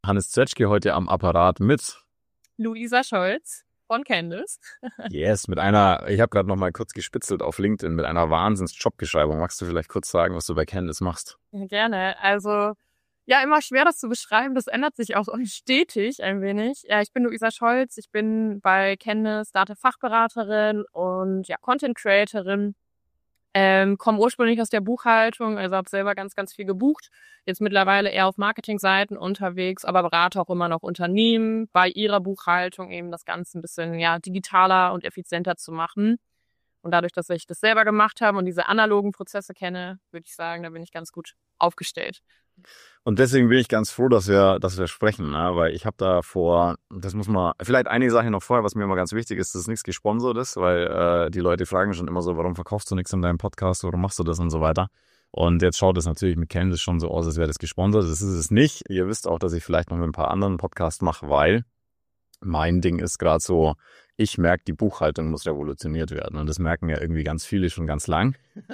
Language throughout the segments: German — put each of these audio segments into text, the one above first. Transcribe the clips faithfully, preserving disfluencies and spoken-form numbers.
Hannes Zötschke heute am Apparat mit Luisa Scholz von Candice. Yes, mit einer, ich habe gerade noch mal kurz gespitzelt auf LinkedIn, mit einer Wahnsinns-Jobbeschreibung. Magst du vielleicht kurz sagen, was du bei Candice machst? Ja, gerne. Also, ja, immer schwer, das zu beschreiben. Das ändert sich auch stetig ein wenig. Ja, ich bin Luisa Scholz. Ich bin bei Candice Data-Fachberaterin und ja, Content-Creatorin. Ähm, komme ursprünglich aus der Buchhaltung, also habe selber ganz, ganz viel gebucht. Jetzt mittlerweile eher auf Marketingseiten unterwegs, aber berate auch immer noch Unternehmen bei ihrer Buchhaltung, eben das Ganze ein bisschen ja digitaler und effizienter zu machen. Und dadurch, dass ich das selber gemacht habe und diese analogen Prozesse kenne, würde ich sagen, da bin ich ganz gut aufgestellt. Und deswegen bin ich ganz froh, dass wir, dass wir sprechen, ne? Weil ich habe da vor, das muss man, vielleicht eine Sache noch vorher, was mir immer ganz wichtig ist, dass nichts gesponsert ist, weil äh, die Leute fragen schon immer so, warum verkaufst du nichts in deinem Podcast, warum machst du das und so weiter. Und jetzt schaut es natürlich mit Candice schon so aus, als wäre das gesponsert. Das ist es nicht. Ihr wisst auch, dass ich vielleicht noch mit ein paar anderen Podcasts mache, weil mein Ding ist gerade so, ich merke, die Buchhaltung muss revolutioniert werden. Und das merken ja irgendwie ganz viele schon ganz lang.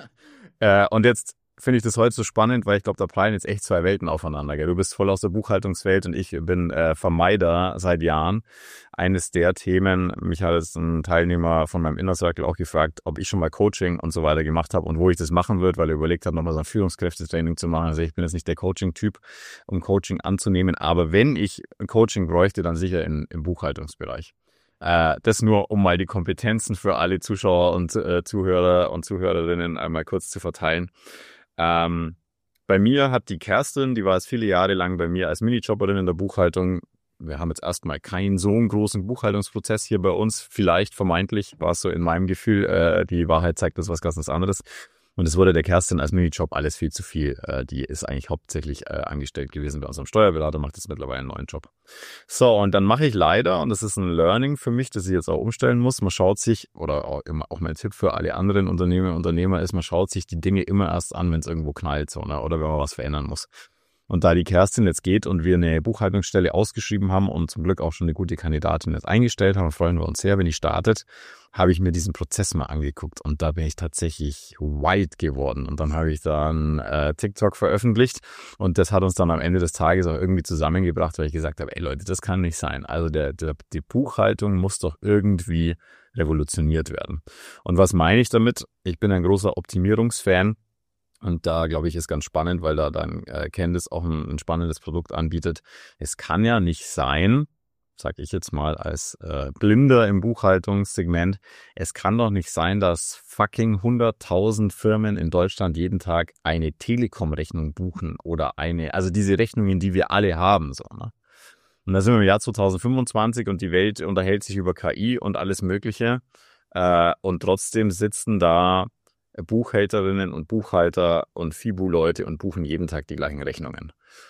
äh, und jetzt finde ich das heute so spannend, weil ich glaube, da prallen jetzt echt zwei Welten aufeinander. Gell? Du bist voll aus der Buchhaltungswelt und ich bin äh, Vermeider seit Jahren. Eines der Themen, mich hat jetzt ein Teilnehmer von meinem Inner Circle auch gefragt, ob ich schon mal Coaching und so weiter gemacht habe und wo ich das machen würde, weil er überlegt hat, nochmal so ein Führungskräftetraining zu machen. Also ich bin jetzt nicht der Coaching-Typ, um Coaching anzunehmen, aber wenn ich ein Coaching bräuchte, dann sicher in, im Buchhaltungsbereich. Äh, das nur, um mal die Kompetenzen für alle Zuschauer und äh, Zuhörer und Zuhörerinnen einmal kurz zu verteilen. Ähm, bei mir hat die Kerstin, die war jetzt viele Jahre lang bei mir als Minijobberin in der Buchhaltung. Wir haben jetzt erstmal keinen so einen großen Buchhaltungsprozess hier bei uns. Vielleicht, vermeintlich, war es so in meinem Gefühl. Äh, die Wahrheit zeigt das was ganz anderes. Und es wurde der Kerstin als Minijob alles viel zu viel. Äh, die ist eigentlich hauptsächlich äh, angestellt gewesen bei unserem Steuerberater, macht jetzt mittlerweile einen neuen Job. So, und dann mache ich leider, und das ist ein Learning für mich, das ich jetzt auch umstellen muss, man schaut sich, oder auch, immer, auch mein Tipp für alle anderen Unternehmer und Unternehmer ist, man schaut sich die Dinge immer erst an, wenn es irgendwo knallt, so, ne? Oder wenn man was verändern muss. Und da die Kerstin jetzt geht und wir eine Buchhaltungsstelle ausgeschrieben haben und zum Glück auch schon eine gute Kandidatin jetzt eingestellt haben, freuen wir uns sehr, wenn die startet, habe ich mir diesen Prozess mal angeguckt und da bin ich tatsächlich white geworden. Und dann habe ich dann äh, TikTok veröffentlicht und das hat uns dann am Ende des Tages auch irgendwie zusammengebracht, weil ich gesagt habe, ey Leute, das kann nicht sein. Also der, der die Buchhaltung muss doch irgendwie revolutioniert werden. Und was meine ich damit? Ich bin ein großer Optimierungsfan. Und da, glaube ich, ist ganz spannend, weil da dann äh, Candice auch ein, ein spannendes Produkt anbietet. Es kann ja nicht sein, sage ich jetzt mal als äh, Blinder im Buchhaltungssegment, es kann doch nicht sein, dass fucking hunderttausend Firmen in Deutschland jeden Tag eine Telekom-Rechnung buchen oder eine, also diese Rechnungen, die wir alle haben. So, ne? Und da sind wir im Jahr zwanzig fünfundzwanzig und die Welt unterhält sich über K I und alles Mögliche. Äh, und trotzdem sitzen da Buchhalterinnen und Buchhalter und Fibu-Leute und buchen jeden Tag die gleichen Rechnungen.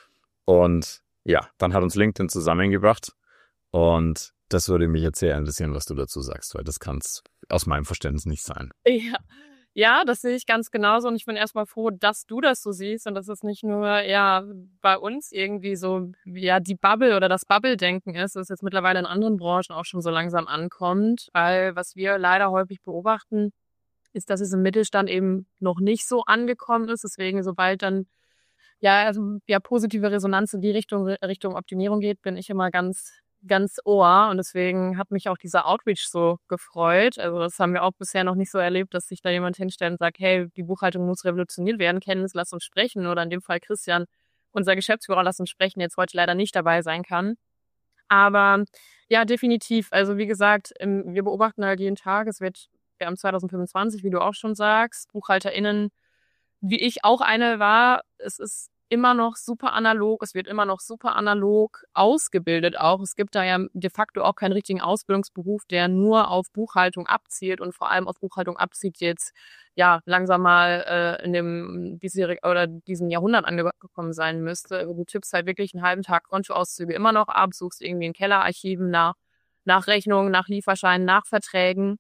Und ja, dann hat uns LinkedIn zusammengebracht und das würde mich jetzt sehr interessieren, was du dazu sagst, weil das kann es aus meinem Verständnis nicht sein. Ja. Ja, das sehe ich ganz genauso und ich bin erstmal froh, dass du das so siehst und dass es nicht nur ja bei uns irgendwie so ja die Bubble oder das Bubble-Denken ist, das jetzt mittlerweile in anderen Branchen auch schon so langsam ankommt, weil was wir leider häufig beobachten, ist, dass es im Mittelstand eben noch nicht so angekommen ist. Deswegen, sobald dann ja also ja positive Resonanz in die Richtung Richtung Optimierung geht, bin ich immer ganz ganz ohr und deswegen hat mich auch dieser Outreach so gefreut. Also das haben wir auch bisher noch nicht so erlebt, dass sich da jemand hinstellt und sagt, hey, die Buchhaltung muss revolutioniert werden, Candice, lass uns sprechen. Oder in dem Fall Christian, unser Geschäftsführer, lass uns sprechen, jetzt heute leider nicht dabei sein kann. Aber ja, definitiv. Also wie gesagt, wir beobachten halt jeden Tag, es wird wir haben zwanzig fünfundzwanzig, wie du auch schon sagst, BuchhalterInnen, wie ich auch eine war, es ist immer noch super analog, es wird immer noch super analog ausgebildet auch. Es gibt da ja de facto auch keinen richtigen Ausbildungsberuf, der nur auf Buchhaltung abzielt und vor allem auf Buchhaltung abzielt, die jetzt ja langsam mal äh, in dem diesjährig oder diesem Jahrhundert angekommen sein müsste. Du tippst halt wirklich einen halben Tag Kontoauszüge immer noch ab, suchst irgendwie in Kellerarchiven nach, nach Rechnungen, nach Lieferscheinen, nach Verträgen.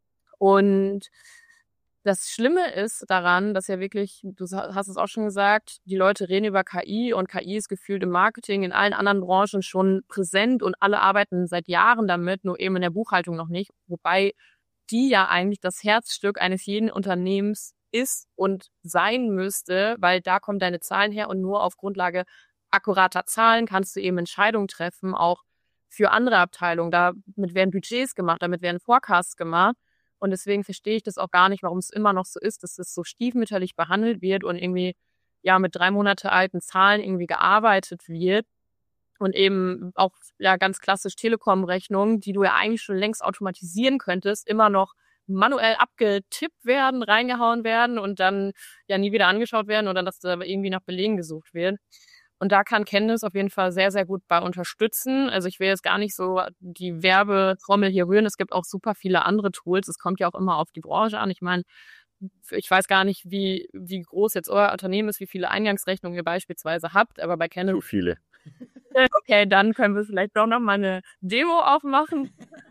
Und das Schlimme ist daran, dass ja wirklich, du hast es auch schon gesagt, die Leute reden über K I und K I ist gefühlt im Marketing, in allen anderen Branchen schon präsent und alle arbeiten seit Jahren damit, nur eben in der Buchhaltung noch nicht. Wobei die ja eigentlich das Herzstück eines jeden Unternehmens ist und sein müsste, weil da kommen deine Zahlen her und nur auf Grundlage akkurater Zahlen kannst du eben Entscheidungen treffen, auch für andere Abteilungen. Damit werden Budgets gemacht, damit werden Forecasts gemacht. Und deswegen verstehe ich das auch gar nicht, warum es immer noch so ist, dass es so stiefmütterlich behandelt wird und irgendwie ja mit drei Monate alten Zahlen irgendwie gearbeitet wird. Und eben auch ja ganz klassisch Telekom-Rechnungen, die du ja eigentlich schon längst automatisieren könntest, immer noch manuell abgetippt werden, reingehauen werden und dann ja nie wieder angeschaut werden oder dass da irgendwie nach Belegen gesucht wird. Und da kann Candice auf jeden Fall sehr, sehr gut bei unterstützen. Also ich will jetzt gar nicht so die Werbetrommel hier rühren. Es gibt auch super viele andere Tools. Es kommt ja auch immer auf die Branche an. Ich meine, ich weiß gar nicht, wie, wie groß jetzt euer Unternehmen ist, wie viele Eingangsrechnungen ihr beispielsweise habt, aber bei Candice... Zu viele. Okay, dann können wir vielleicht doch noch mal eine Demo aufmachen.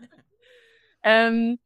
ähm,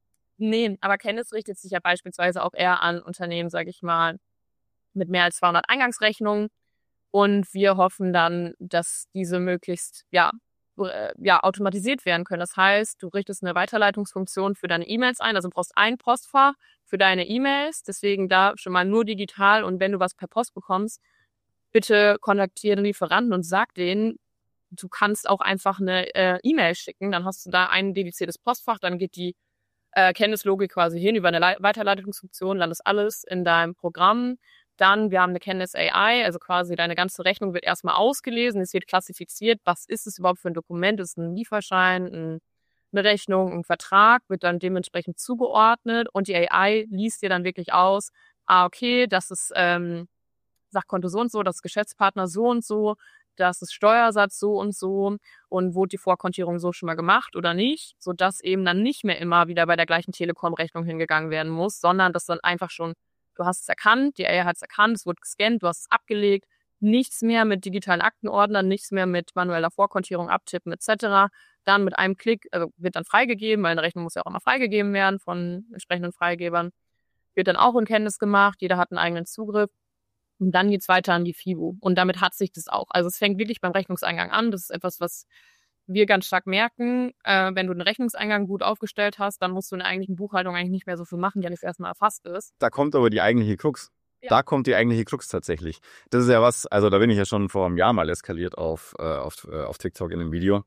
nee, aber Candice richtet sich ja beispielsweise auch eher an Unternehmen, sage ich mal, mit mehr als zweihundert Eingangsrechnungen. Und wir hoffen dann, dass diese möglichst ja, äh, ja automatisiert werden können. Das heißt, du richtest eine Weiterleitungsfunktion für deine E-Mails ein. Also du brauchst ein Postfach für deine E-Mails. Deswegen da schon mal nur digital. Und wenn du was per Post bekommst, bitte kontaktiere den Lieferanten und sag denen, du kannst auch einfach eine äh, E-Mail schicken. Dann hast du da ein dediziertes Postfach. Dann geht die äh, Candice-Logik quasi hin über eine Le- Weiterleitungsfunktion, landest alles in deinem Programm. Dann, wir haben eine Candice A I, also quasi deine ganze Rechnung wird erstmal ausgelesen, es wird klassifiziert, was ist es überhaupt für ein Dokument, ist es ein Lieferschein, ein, eine Rechnung, ein Vertrag, wird dann dementsprechend zugeordnet und die A I liest dir dann wirklich aus, ah, okay, das ist ähm, Sachkonto so und so, das ist Geschäftspartner so und so, das ist Steuersatz so und so und wurde die Vorkontierung so schon mal gemacht oder nicht, sodass eben dann nicht mehr immer wieder bei der gleichen Telekom-Rechnung hingegangen werden muss, sondern das dann einfach schon du hast es erkannt, die A I hat es erkannt, es wurde gescannt, du hast es abgelegt, nichts mehr mit digitalen Aktenordnern, nichts mehr mit manueller Vorkontierung, Abtippen et cetera. Dann mit einem Klick also wird dann freigegeben, weil eine Rechnung muss ja auch immer freigegeben werden von entsprechenden Freigebern. Wird dann auch in Candice gemacht, jeder hat einen eigenen Zugriff. Und dann geht's weiter an die FIBO. Und damit hat sich das auch. Also es fängt wirklich beim Rechnungseingang an. Das ist etwas, was wir ganz stark merken, äh, wenn du den Rechnungseingang gut aufgestellt hast, dann musst du in der eigentlichen Buchhaltung eigentlich nicht mehr so viel machen, die ja nicht erstmal erfasst ist. Da kommt aber die eigentliche Krux. Ja. Da kommt die eigentliche Krux tatsächlich. Das ist ja was, also da bin ich ja schon vor einem Jahr mal eskaliert auf, äh, auf, äh, auf TikTok in einem Video.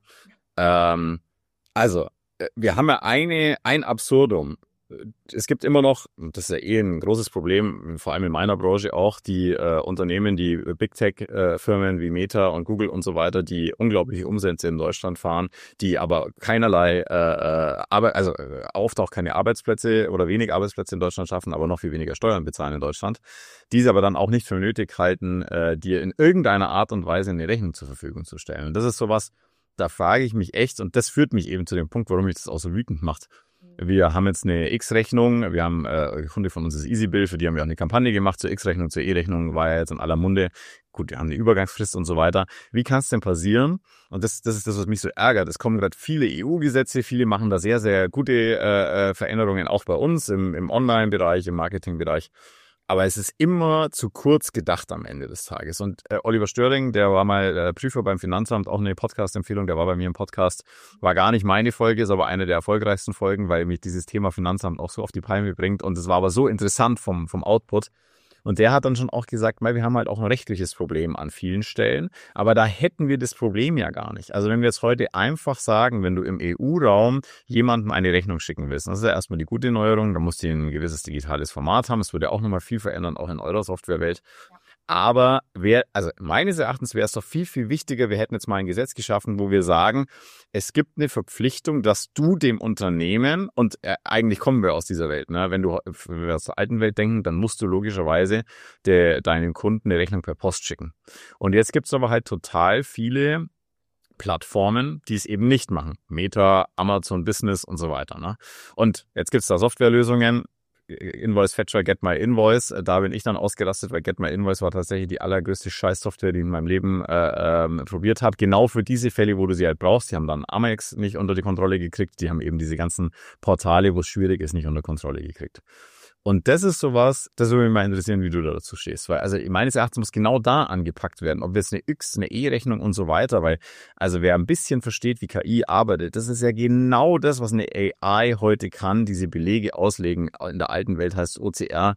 Ähm, also, äh, wir haben ja eine, ein Absurdum. Es gibt immer noch, das ist ja eh ein großes Problem, vor allem in meiner Branche auch, die äh, Unternehmen, die Big Tech-Firmen äh, wie Meta und Google und so weiter, die unglaubliche Umsätze in Deutschland fahren, die aber keinerlei, äh, Arbeit, also äh, oft auch keine Arbeitsplätze oder wenig Arbeitsplätze in Deutschland schaffen, aber noch viel weniger Steuern bezahlen in Deutschland, diese aber dann auch nicht für nötig halten, äh, dir in irgendeiner Art und Weise eine Rechnung zur Verfügung zu stellen. Und das ist sowas, da frage ich mich echt, und das führt mich eben zu dem Punkt, warum mich das auch so wütend macht. Wir haben jetzt eine X-Rechnung, wir haben, äh, ein Kunde von uns ist EasyBill, für die haben wir auch eine Kampagne gemacht zur X-Rechnung, zur E-Rechnung, war ja jetzt in aller Munde. Gut, wir haben eine Übergangsfrist und so weiter. Wie kann es denn passieren? Und das, das ist das, was mich so ärgert. Es kommen gerade viele E U-Gesetze, viele machen da sehr, sehr gute äh, Veränderungen, auch bei uns im, im Online-Bereich, im Marketing-Bereich. Aber es ist immer zu kurz gedacht am Ende des Tages. Und äh, Oliver Störing, der war mal äh, Prüfer beim Finanzamt, auch eine Podcast-Empfehlung, der war bei mir im Podcast, war gar nicht meine Folge, ist aber eine der erfolgreichsten Folgen, weil mich dieses Thema Finanzamt auch so auf die Palme bringt. Und es war aber so interessant vom, vom Output. Und der hat dann schon auch gesagt, wir haben halt auch ein rechtliches Problem an vielen Stellen, aber da hätten wir das Problem ja gar nicht. Also wenn wir jetzt heute einfach sagen, wenn du im E U-Raum jemandem eine Rechnung schicken willst, das ist ja erstmal die gute Neuerung, da musst du ein gewisses digitales Format haben, es würde ja auch nochmal viel verändern, auch in eurer Softwarewelt. Ja. Aber wer, also meines Erachtens wäre es doch viel, viel wichtiger, wir hätten jetzt mal ein Gesetz geschaffen, wo wir sagen, es gibt eine Verpflichtung, dass du dem Unternehmen, und äh, eigentlich kommen wir aus dieser Welt, ne? Wenn du wenn wir aus der alten Welt denken, dann musst du logischerweise de, deinen Kunden eine Rechnung per Post schicken. Und jetzt gibt es aber halt total viele Plattformen, die es eben nicht machen. Meta, Amazon Business und so weiter. Ne? Und jetzt gibt es da Softwarelösungen, Invoice Fetcher, Get My Invoice, da bin ich dann ausgerastet, weil Get My Invoice war tatsächlich die allergrößte Scheiß-Software, die ich in meinem Leben äh, ähm, probiert habe. Genau für diese Fälle, wo du sie halt brauchst. Die haben dann Amex nicht unter die Kontrolle gekriegt. Die haben eben diese ganzen Portale, wo es schwierig ist, nicht unter Kontrolle gekriegt. Und das ist sowas, das würde mich mal interessieren, wie du da dazu stehst. Weil, also meines Erachtens muss genau da angepackt werden, ob jetzt eine X, eine E-Rechnung und so weiter, weil, also wer ein bisschen versteht, wie K I arbeitet, das ist ja genau das, was eine A I heute kann, diese Belege auslegen. In der alten Welt heißt es O C R,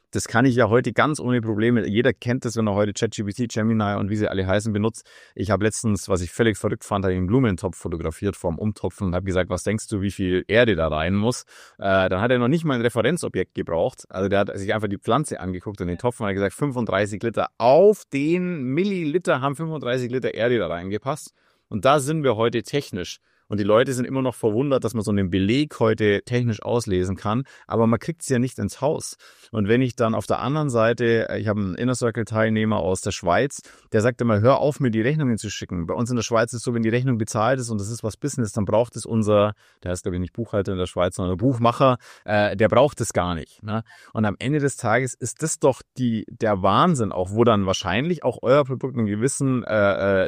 Das kann ich ja heute ganz ohne Probleme. Jeder kennt das, wenn er heute ChatGPT, Gemini und wie sie alle heißen benutzt. Ich habe letztens, was ich völlig verrückt fand, einen Blumentopf fotografiert vorm Umtopfen und habe gesagt, was denkst du, wie viel Erde da rein muss? Äh, dann hat er noch nicht mal ein Referenzobjekt gebraucht. Also der hat sich einfach die Pflanze angeguckt und den Topf und hat gesagt, fünfunddreißig Liter. Auf den Milliliter haben fünfunddreißig Liter Erde da reingepasst. Und da sind wir heute technisch. Und die Leute sind immer noch verwundert, dass man so einen Beleg heute technisch auslesen kann. Aber man kriegt es ja nicht ins Haus. Und wenn ich dann auf der anderen Seite, ich habe einen Inner Circle-Teilnehmer aus der Schweiz, der sagt immer, hör auf, mir die Rechnungen zu schicken. Bei uns in der Schweiz ist es so, wenn die Rechnung bezahlt ist und das ist was Business, dann braucht es unser, der heißt glaube ich nicht Buchhalter in der Schweiz, sondern Buchmacher, äh, der braucht es gar nicht. Ne? Und am Ende des Tages ist das doch die, der Wahnsinn auch, wo dann wahrscheinlich auch euer Produkt in gewissen äh,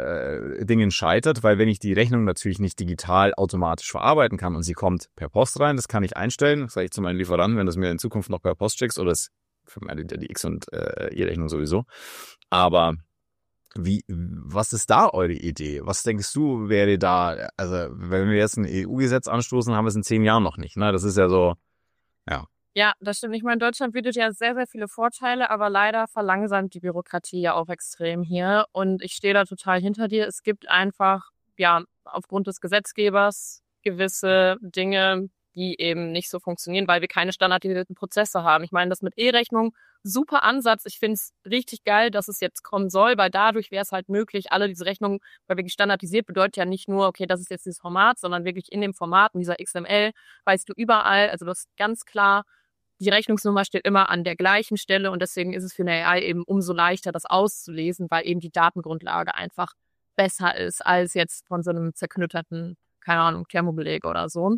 äh, Dingen scheitert, weil wenn ich die Rechnung natürlich nicht digital automatisch verarbeiten kann und sie kommt per Post rein, das kann ich einstellen, das sage ich zu meinen Lieferanten, wenn das mir in Zukunft noch per Post schickst, oder das für meine die X und äh, E-Rechnung sowieso. Aber wie, was ist da eure Idee? Was denkst du, wäre da, also wenn wir jetzt ein E U-Gesetz anstoßen, haben wir es in zehn Jahren noch nicht, ne? Das ist ja so, ja. Ja, das stimmt. Ich meine, Deutschland bietet ja sehr, sehr viele Vorteile, aber leider verlangsamt die Bürokratie ja auch extrem hier. Und ich stehe da total hinter dir. Es gibt einfach, ja, aufgrund des Gesetzgebers gewisse Dinge, die eben nicht so funktionieren, weil wir keine standardisierten Prozesse haben. Ich meine, das mit E-Rechnung, super Ansatz. Ich finde es richtig geil, dass es jetzt kommen soll, weil dadurch wäre es halt möglich, alle diese Rechnungen, weil wirklich standardisiert bedeutet ja nicht nur, okay, das ist jetzt dieses Format, sondern wirklich in dem Format, in dieser X M L, weißt du überall, also das ist ganz klar, die Rechnungsnummer steht immer an der gleichen Stelle und deswegen ist es für eine A I eben umso leichter, das auszulesen, weil eben die Datengrundlage einfach besser ist als jetzt von so einem zerknütterten, keine Ahnung, Thermobeleg oder so.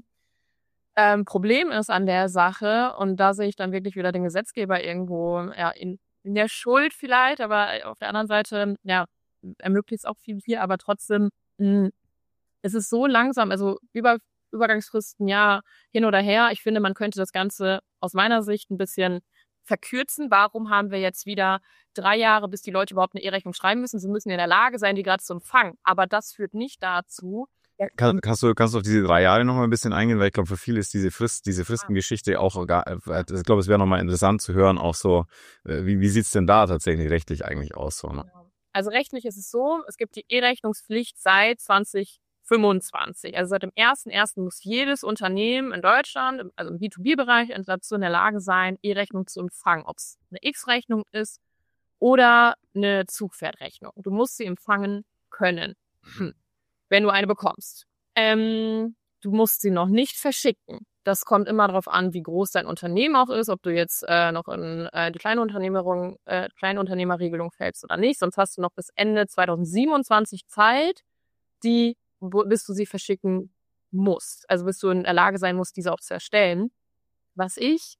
Ähm, Problem ist an der Sache, und da sehe ich dann wirklich wieder den Gesetzgeber irgendwo ja, in, in der Schuld vielleicht, aber auf der anderen Seite, ja, ermöglicht es auch viel hier, aber trotzdem, mh, es ist so langsam, also über Übergangsfristen, ja, hin oder her. Ich finde, man könnte das Ganze aus meiner Sicht ein bisschen verkürzen. Warum haben wir jetzt wieder drei Jahre, bis die Leute überhaupt eine E-Rechnung schreiben müssen? Sie müssen in der Lage sein, die gerade zu empfangen. Aber das führt nicht dazu. Kann, kannst du kannst du auf diese drei Jahre noch mal ein bisschen eingehen, weil ich glaube, für viele ist diese Frist, diese Fristengeschichte auch, gar, ich glaube, es wäre noch mal interessant zu hören, auch so, wie, wie sieht's denn da tatsächlich rechtlich eigentlich aus? So, ne? Also rechtlich ist es so, es gibt die E-Rechnungspflicht seit zwanzig fünfundzwanzig. Also seit dem ersten ersten muss jedes Unternehmen in Deutschland, also im B zwei B-Bereich, dazu in der Lage sein, E-Rechnung zu empfangen. Ob es eine X-Rechnung ist oder eine Zugpferdrechnung. Du musst sie empfangen können, hm. wenn du eine bekommst. Ähm, du musst sie noch nicht verschicken. Das kommt immer darauf an, wie groß dein Unternehmen auch ist, ob du jetzt äh, noch in äh, die kleine Unternehmerung, äh, Kleinunternehmerregelung fällst oder nicht. Sonst hast du noch bis Ende zwanzig siebenundzwanzig Zeit, die bis du sie verschicken musst. Also bis du in der Lage sein musst, diese auch zu erstellen. Was ich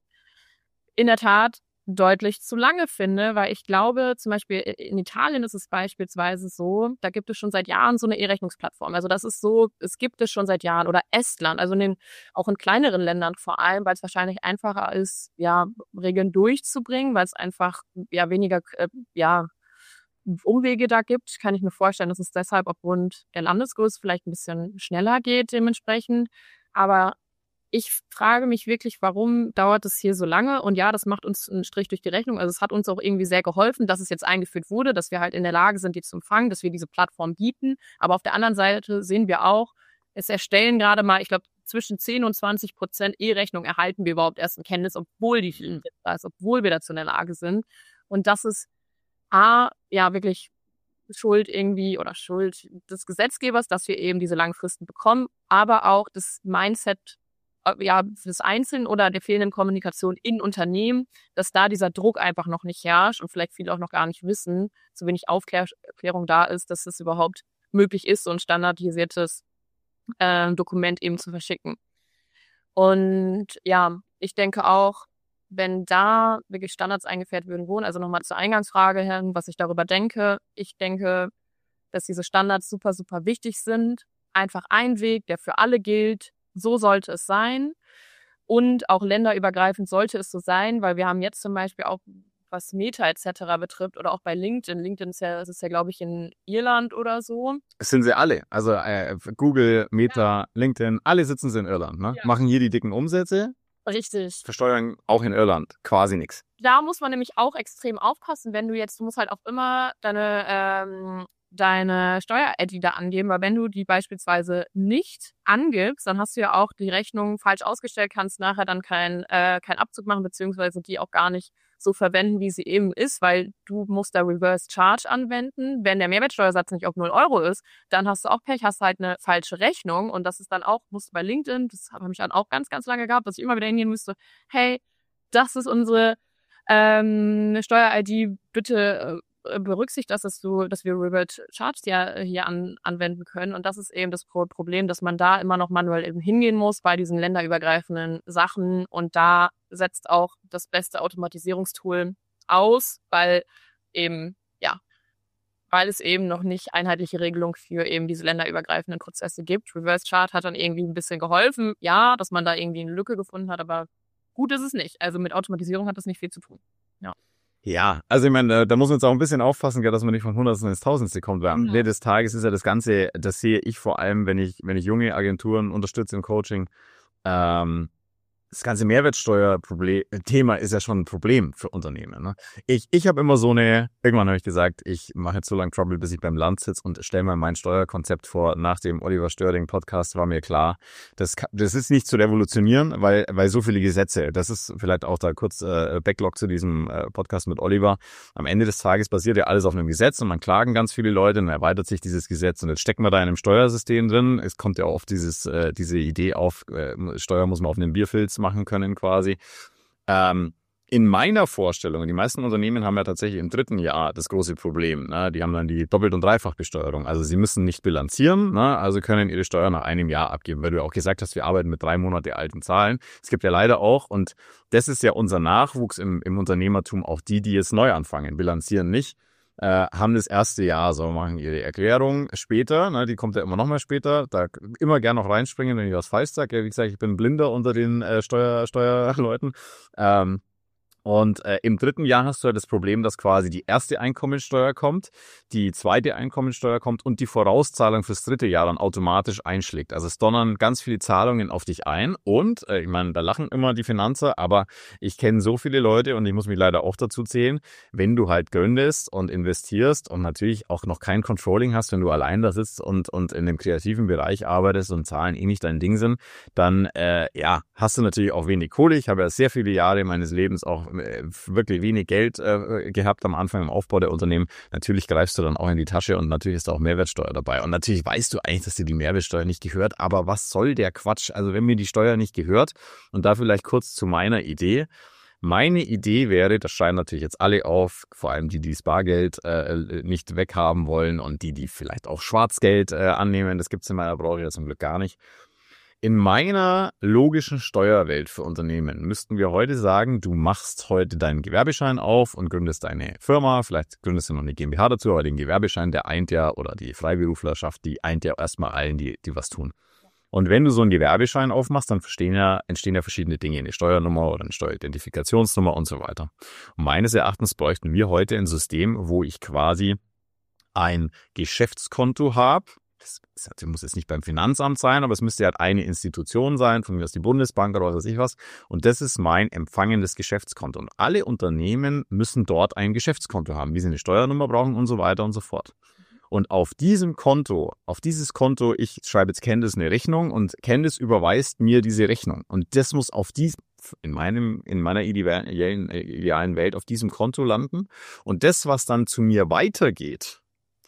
in der Tat deutlich zu lange finde, weil ich glaube, zum Beispiel in Italien ist es beispielsweise so, da gibt es schon seit Jahren so eine E-Rechnungsplattform. Also das ist so, es gibt es schon seit Jahren. Oder Estland, also in den, auch in kleineren Ländern vor allem, weil es wahrscheinlich einfacher ist, ja, Regeln durchzubringen, weil es einfach ja weniger, äh, ja, Umwege da gibt, kann ich mir vorstellen, dass es deshalb aufgrund der Landesgröße vielleicht ein bisschen schneller geht dementsprechend. Aber ich frage mich wirklich, warum dauert es hier so lange? Und ja, das macht uns einen Strich durch die Rechnung. Also es hat uns auch irgendwie sehr geholfen, dass es jetzt eingeführt wurde, dass wir halt in der Lage sind, die zu empfangen, dass wir diese Plattform bieten. Aber auf der anderen Seite sehen wir auch, es erstellen gerade mal, ich glaube, zwischen zehn und zwanzig Prozent E-Rechnung erhalten wir überhaupt erst in Kenntnis, obwohl die viel da ist, obwohl wir dazu in der Lage sind. Und das ist A, ja, wirklich Schuld irgendwie oder Schuld des Gesetzgebers, dass wir eben diese langen Fristen bekommen, aber auch das Mindset, ja, des Einzelnen oder der fehlenden Kommunikation in Unternehmen, dass da dieser Druck einfach noch nicht herrscht und vielleicht viele auch noch gar nicht wissen, zu wenig Aufklärung da ist, dass es überhaupt möglich ist, so ein standardisiertes äh, Dokument eben zu verschicken. Und ja, ich denke auch, wenn da wirklich Standards eingeführt würden, wurden, also nochmal zur Eingangsfrage her, was ich darüber denke. Ich denke, dass diese Standards super, super wichtig sind. Einfach ein Weg, der für alle gilt. So sollte es sein. Und auch länderübergreifend sollte es so sein, weil wir haben jetzt zum Beispiel auch, was Meta et cetera betrifft oder auch bei LinkedIn. LinkedIn ist ja, das ist ja, glaube ich, in Irland oder so. Es sind sie alle. Also äh, Google, Meta, ja. LinkedIn, alle sitzen sie in Irland. Ne? Ja. Machen hier die dicken Umsätze. Richtig. Versteuern auch in Irland quasi nichts. Da muss man nämlich auch extrem aufpassen, wenn du jetzt, du musst halt auch immer deine, ähm, deine Steuer-I D da angeben, weil wenn du die beispielsweise nicht angibst, dann hast du ja auch die Rechnung falsch ausgestellt, kannst nachher dann keinen äh, kein Abzug machen, beziehungsweise die auch gar nicht so verwenden, wie sie eben ist, weil du musst da Reverse Charge anwenden. Wenn der Mehrwertsteuersatz nicht auf null Euro ist, dann hast du auch Pech, hast halt eine falsche Rechnung und das ist dann auch, musst du bei LinkedIn, das habe ich dann auch ganz, ganz lange gehabt, dass ich immer wieder hingehen müsste, hey, das ist unsere ähm, Steuer-I D, bitte äh, berücksichtigt das, dass du, dass wir Reverse Charge ja hier an, anwenden können. Und das ist eben das Problem, dass man da immer noch manuell eben hingehen muss bei diesen länderübergreifenden Sachen. Und da setzt auch das beste Automatisierungstool aus, weil eben, ja, weil es eben noch nicht einheitliche Regelung für eben diese länderübergreifenden Prozesse gibt. Reverse Charge hat dann irgendwie ein bisschen geholfen. Ja, dass man da irgendwie eine Lücke gefunden hat, aber gut ist es nicht. Also mit Automatisierung hat das nicht viel zu tun. Ja. Ja, also ich meine, da muss man jetzt auch ein bisschen aufpassen, dass man nicht von Hundertsten ins Tausendste kommt. Weil am Ende des Tages ist ja das Ganze, das sehe ich vor allem, wenn ich, wenn ich junge Agenturen unterstütze im Coaching, ähm, das ganze Mehrwertsteuer-Thema ist ja schon ein Problem für Unternehmen. Ne? Ich, ich habe immer so eine, irgendwann habe ich gesagt, ich mache jetzt so lange Trouble, bis ich beim Land sitze und stelle mal mein Steuerkonzept vor. Nach dem Oliver Störling-Podcast war mir klar, das, das ist nicht zu revolutionieren, weil, weil so viele Gesetze, das ist vielleicht auch da kurz äh, Backlog zu diesem äh, Podcast mit Oliver. Am Ende des Tages basiert ja alles auf einem Gesetz und dann klagen ganz viele Leute und dann erweitert sich dieses Gesetz und jetzt stecken wir da in einem Steuersystem drin. Es kommt ja oft dieses, äh, diese Idee auf, äh, Steuer muss man auf einem Bierfilz machen können quasi. Ähm, in meiner Vorstellung, die meisten Unternehmen haben ja tatsächlich im dritten Jahr das große Problem. Ne? Die haben dann die Doppelt- und Dreifachbesteuerung. Also sie müssen nicht bilanzieren, ne? Also können ihre Steuer nach einem Jahr abgeben, weil du ja auch gesagt hast, wir arbeiten mit drei Monate alten Zahlen. Es gibt ja leider auch, und das ist ja unser Nachwuchs im, im Unternehmertum, auch die, die jetzt neu anfangen, bilanzieren nicht. Äh, haben das erste Jahr, so machen ihre Erklärung später, ne, die kommt ja immer noch mal später, da immer gern noch reinspringen, wenn ich was falsch sage. Ja, wie gesagt, ich bin Blinder unter den äh, Steuer, Steuerleuten. Ähm, Und äh, im dritten Jahr hast du ja das Problem, dass quasi die erste Einkommensteuer kommt, die zweite Einkommensteuer kommt und die Vorauszahlung fürs dritte Jahr dann automatisch einschlägt. Also es donnern ganz viele Zahlungen auf dich ein und, äh, ich meine, da lachen immer die Finanzer, aber ich kenne so viele Leute und ich muss mich leider auch dazu zählen, wenn du halt gründest und investierst und natürlich auch noch kein Controlling hast, wenn du allein da sitzt und, und in dem kreativen Bereich arbeitest und Zahlen eh nicht dein Ding sind, dann äh, ja, hast du natürlich auch wenig Kohle. Ich habe ja sehr viele Jahre meines Lebens auch wirklich wenig Geld äh, gehabt am Anfang im Aufbau der Unternehmen. Natürlich greifst du dann auch in die Tasche und natürlich ist da auch Mehrwertsteuer dabei. Und natürlich weißt du eigentlich, dass dir die Mehrwertsteuer nicht gehört, aber was soll der Quatsch? Also wenn mir die Steuer nicht gehört, und da vielleicht kurz zu meiner Idee. Meine Idee wäre, das schreiben natürlich jetzt alle auf, vor allem die, die das Bargeld äh, nicht weghaben wollen und die, die vielleicht auch Schwarzgeld äh, annehmen. Das gibt es in meiner Branche ja zum Glück gar nicht. In meiner logischen Steuerwelt für Unternehmen müssten wir heute sagen, du machst heute deinen Gewerbeschein auf und gründest deine Firma. Vielleicht gründest du noch eine GmbH dazu, aber den Gewerbeschein, der eint ja, oder die Freiberuflerschaft, die eint ja erstmal allen, die, die was tun. Und wenn du so einen Gewerbeschein aufmachst, dann entstehen ja, entstehen ja verschiedene Dinge, eine Steuernummer oder eine Steueridentifikationsnummer und so weiter. Und meines Erachtens bräuchten wir heute ein System, wo ich quasi ein Geschäftskonto habe. Das muss jetzt nicht beim Finanzamt sein, aber es müsste halt eine Institution sein, von mir aus die Bundesbank oder was weiß ich was. Und das ist mein empfangendes Geschäftskonto. Und alle Unternehmen müssen dort ein Geschäftskonto haben, wie sie eine Steuernummer brauchen und so weiter und so fort. Und auf diesem Konto, auf dieses Konto, ich schreibe jetzt Candice eine Rechnung und Candice überweist mir diese Rechnung. Und das muss auf diesem, in meinem, in meiner idealen, idealen Welt auf diesem Konto landen. Und das, was dann zu mir weitergeht,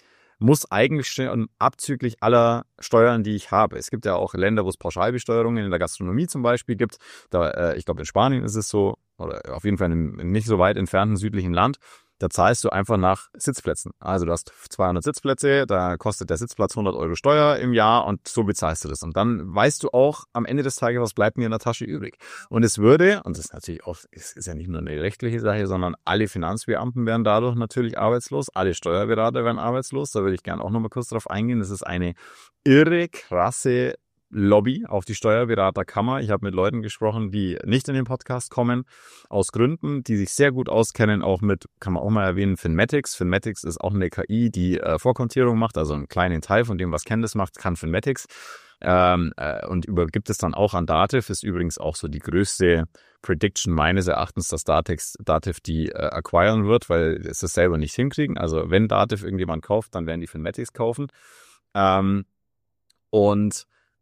muss eigentlich schon abzüglich aller Steuern, die ich habe. Es gibt ja auch Länder, wo es Pauschalbesteuerungen in der Gastronomie zum Beispiel gibt. Da, äh, ich glaube, in Spanien ist es so, oder auf jeden Fall in einem nicht so weit entfernten südlichen Land. Da zahlst du einfach nach Sitzplätzen. Also du hast zweihundert Sitzplätze, da kostet der Sitzplatz hundert Euro Steuer im Jahr und so bezahlst du das. Und dann weißt du auch am Ende des Tages, was bleibt mir in der Tasche übrig. Und es würde, und das ist natürlich auch, es ist ja nicht nur eine rechtliche Sache, sondern alle Finanzbeamten werden dadurch natürlich arbeitslos, alle Steuerberater werden arbeitslos. Da würde ich gerne auch nochmal kurz drauf eingehen. Das ist eine irre, krasse Lobby auf die Steuerberaterkammer. Ich habe mit Leuten gesprochen, die nicht in den Podcast kommen, aus Gründen, die sich sehr gut auskennen, auch mit, kann man auch mal erwähnen, Finmatics. Finmatics ist auch eine K I, die äh, Vorkontierung macht, also einen kleinen Teil von dem, was Candice macht, kann Finmatics. Ähm, äh, und übergibt es dann auch an Dativ, ist übrigens auch so die größte Prediction meines Erachtens, dass Dativ, Dativ die äh, acquiren wird, weil es das selber nicht hinkriegen. Also wenn Dativ irgendjemand kauft, dann werden die Finmatics kaufen. Ähm, und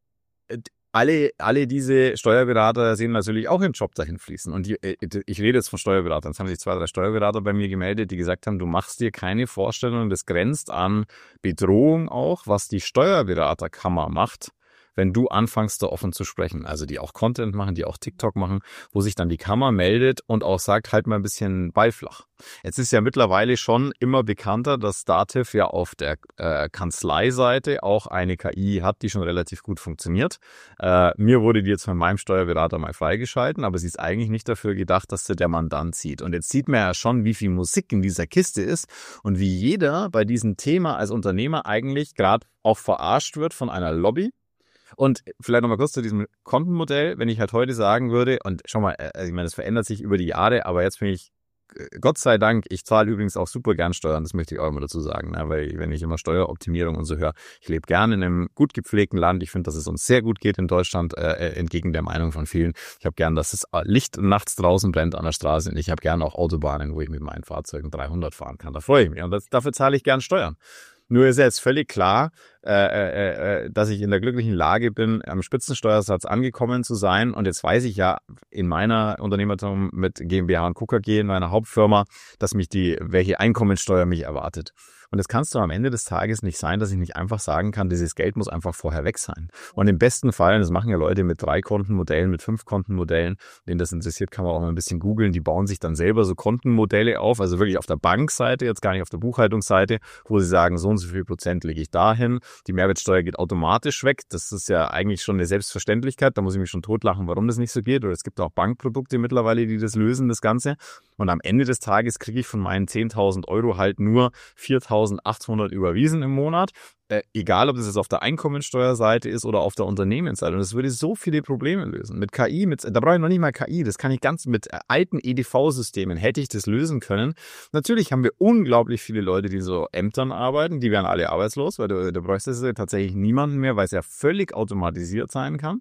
alle, alle diese Steuerberater sehen natürlich auch ihren Job dahin fließen. Und die, ich rede jetzt von Steuerberatern. Es haben sich zwei, drei Steuerberater bei mir gemeldet, die gesagt haben, du machst dir keine Vorstellung, das grenzt an Bedrohung auch, was die Steuerberaterkammer macht, wenn du anfängst, da offen zu sprechen. Also die auch Content machen, die auch TikTok machen, wo sich dann die Kammer meldet und auch sagt, halt mal ein bisschen Ball flach. Jetzt ist ja mittlerweile schon immer bekannter, dass Dativ ja auf der äh, Kanzleiseite auch eine K I hat, die schon relativ gut funktioniert. Äh, mir wurde die jetzt von meinem Steuerberater mal freigeschalten, aber sie ist eigentlich nicht dafür gedacht, dass sie der Mandant sieht. Und jetzt sieht man ja schon, wie viel Musik in dieser Kiste ist und wie jeder bei diesem Thema als Unternehmer eigentlich gerade auch verarscht wird von einer Lobby. Und vielleicht nochmal kurz zu diesem Kontenmodell, wenn ich halt heute sagen würde, und schau mal, also ich meine, das verändert sich über die Jahre, aber jetzt bin ich, Gott sei Dank, ich zahle übrigens auch super gern Steuern, das möchte ich auch immer dazu sagen, ne? Weil wenn ich immer Steueroptimierung und so höre, ich lebe gerne in einem gut gepflegten Land, ich finde, dass es uns sehr gut geht in Deutschland, äh, entgegen der Meinung von vielen. Ich habe gern, dass das Licht nachts draußen brennt an der Straße und ich habe gern auch Autobahnen, wo ich mit meinen Fahrzeugen dreihundert fahren kann, da freue ich mich und das, dafür zahle ich gern Steuern. Nur ist ja jetzt völlig klar, äh, äh, äh, dass ich in der glücklichen Lage bin, am Spitzensteuersatz angekommen zu sein. Und jetzt weiß ich ja in meiner Unternehmertum mit GmbH und Co. K G, in meiner Hauptfirma, dass mich die, welche Einkommensteuer mich erwartet. Und es kannst du am Ende des Tages nicht sein, dass ich nicht einfach sagen kann, dieses Geld muss einfach vorher weg sein. Und im besten Fall, und das machen ja Leute mit drei Kontenmodellen, mit fünf Kontenmodellen, denen das interessiert, kann man auch mal ein bisschen googeln, die bauen sich dann selber so Kontenmodelle auf, also wirklich auf der Bankseite, jetzt gar nicht auf der Buchhaltungsseite, wo sie sagen, so und so viel Prozent lege ich dahin, die Mehrwertsteuer geht automatisch weg, das ist ja eigentlich schon eine Selbstverständlichkeit, da muss ich mich schon totlachen, warum das nicht so geht, oder es gibt auch Bankprodukte mittlerweile, die das lösen, das Ganze. Und am Ende des Tages kriege ich von meinen zehntausend Euro halt nur viertausendachthundert überwiesen im Monat. Äh, egal, ob das jetzt auf der Einkommensteuerseite ist oder auf der Unternehmensseite. Und das würde so viele Probleme lösen. Mit K I, mit, da brauche ich noch nicht mal K I. Das kann ich ganz mit alten E D V-Systemen, hätte ich das lösen können. Natürlich haben wir unglaublich viele Leute, die so Ämtern arbeiten. Die werden alle arbeitslos, weil du, du brauchst das tatsächlich niemanden mehr, weil es ja völlig automatisiert sein kann.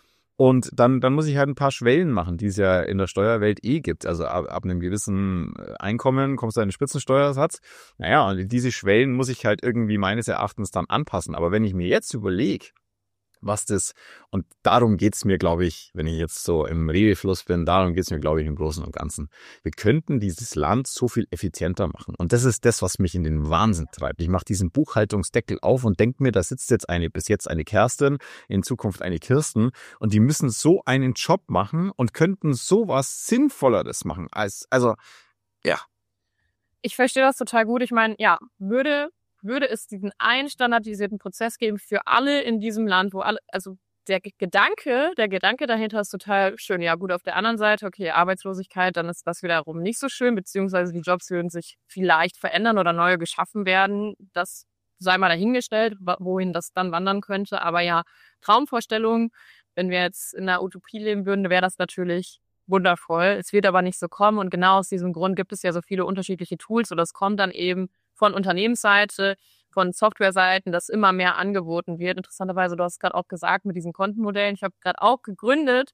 Und dann, dann muss ich halt ein paar Schwellen machen, die es ja in der Steuerwelt eh gibt. Also ab, ab einem gewissen Einkommen kommst du an den Spitzensteuersatz. Naja, und diese Schwellen muss ich halt irgendwie meines Erachtens dann anpassen. Aber wenn ich mir jetzt überlege, was das, und darum geht's mir, glaube ich, wenn ich jetzt so im Redefluss bin, darum geht's mir, glaube ich, im Großen und Ganzen. Wir könnten dieses Land so viel effizienter machen. Und das ist das, was mich in den Wahnsinn treibt. Ich mache diesen Buchhaltungsdeckel auf und denke mir, da sitzt jetzt eine, bis jetzt eine Kerstin, in Zukunft eine Kirsten, und die müssen so einen Job machen und könnten sowas Sinnvolleres machen. Als, also, ja. Ich verstehe das total gut. Ich meine, ja, würde würde es diesen einen standardisierten Prozess geben für alle in diesem Land, wo alle, also der Gedanke, der Gedanke dahinter ist total schön. Ja, gut, auf der anderen Seite, okay, Arbeitslosigkeit, dann ist das wiederum nicht so schön, beziehungsweise die Jobs würden sich vielleicht verändern oder neue geschaffen werden. Das sei mal dahingestellt, wohin das dann wandern könnte. Aber ja, Traumvorstellung, wenn wir jetzt in einer Utopie leben würden, wäre das natürlich wundervoll. Es wird aber nicht so kommen und genau aus diesem Grund gibt es ja so viele unterschiedliche Tools und das kommt dann eben von Unternehmensseite, von Softwareseiten, dass immer mehr angeboten wird. Interessanterweise, du hast gerade auch gesagt, mit diesen Kontenmodellen, ich habe gerade auch gegründet,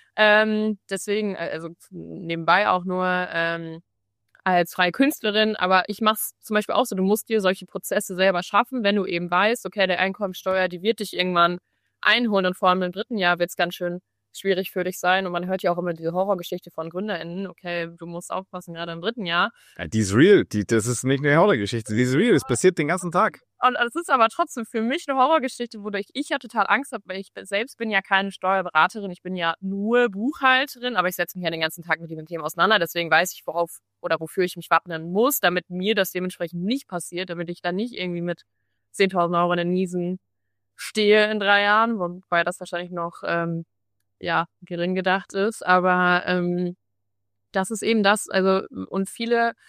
ähm, deswegen, also nebenbei auch nur ähm, als freie Künstlerin, aber ich mache es zum Beispiel auch so, du musst dir solche Prozesse selber schaffen, wenn du eben weißt, okay, der Einkommensteuer, die wird dich irgendwann einholen und vor allem im dritten Jahr wird es ganz schön schwierig für dich sein. Und man hört ja auch immer diese Horrorgeschichte von GründerInnen. Okay, du musst aufpassen, gerade im dritten Jahr. Ja, die ist real. Die, das ist nicht eine Horrorgeschichte. Die ist real. Das passiert den ganzen Tag. Und es ist aber trotzdem für mich eine Horrorgeschichte, wodurch ich ja total Angst habe, weil ich selbst bin ja keine Steuerberaterin. Ich bin ja nur Buchhalterin, aber ich setze mich ja den ganzen Tag mit diesem Thema auseinander. Deswegen weiß ich, worauf oder wofür ich mich wappnen muss, damit mir das dementsprechend nicht passiert, damit ich dann nicht irgendwie mit zehntausend Euro in den Niesen stehe in drei Jahren, wobei das wahrscheinlich noch ähm, ja, gering gedacht ist, aber ähm, das ist eben das, also und viele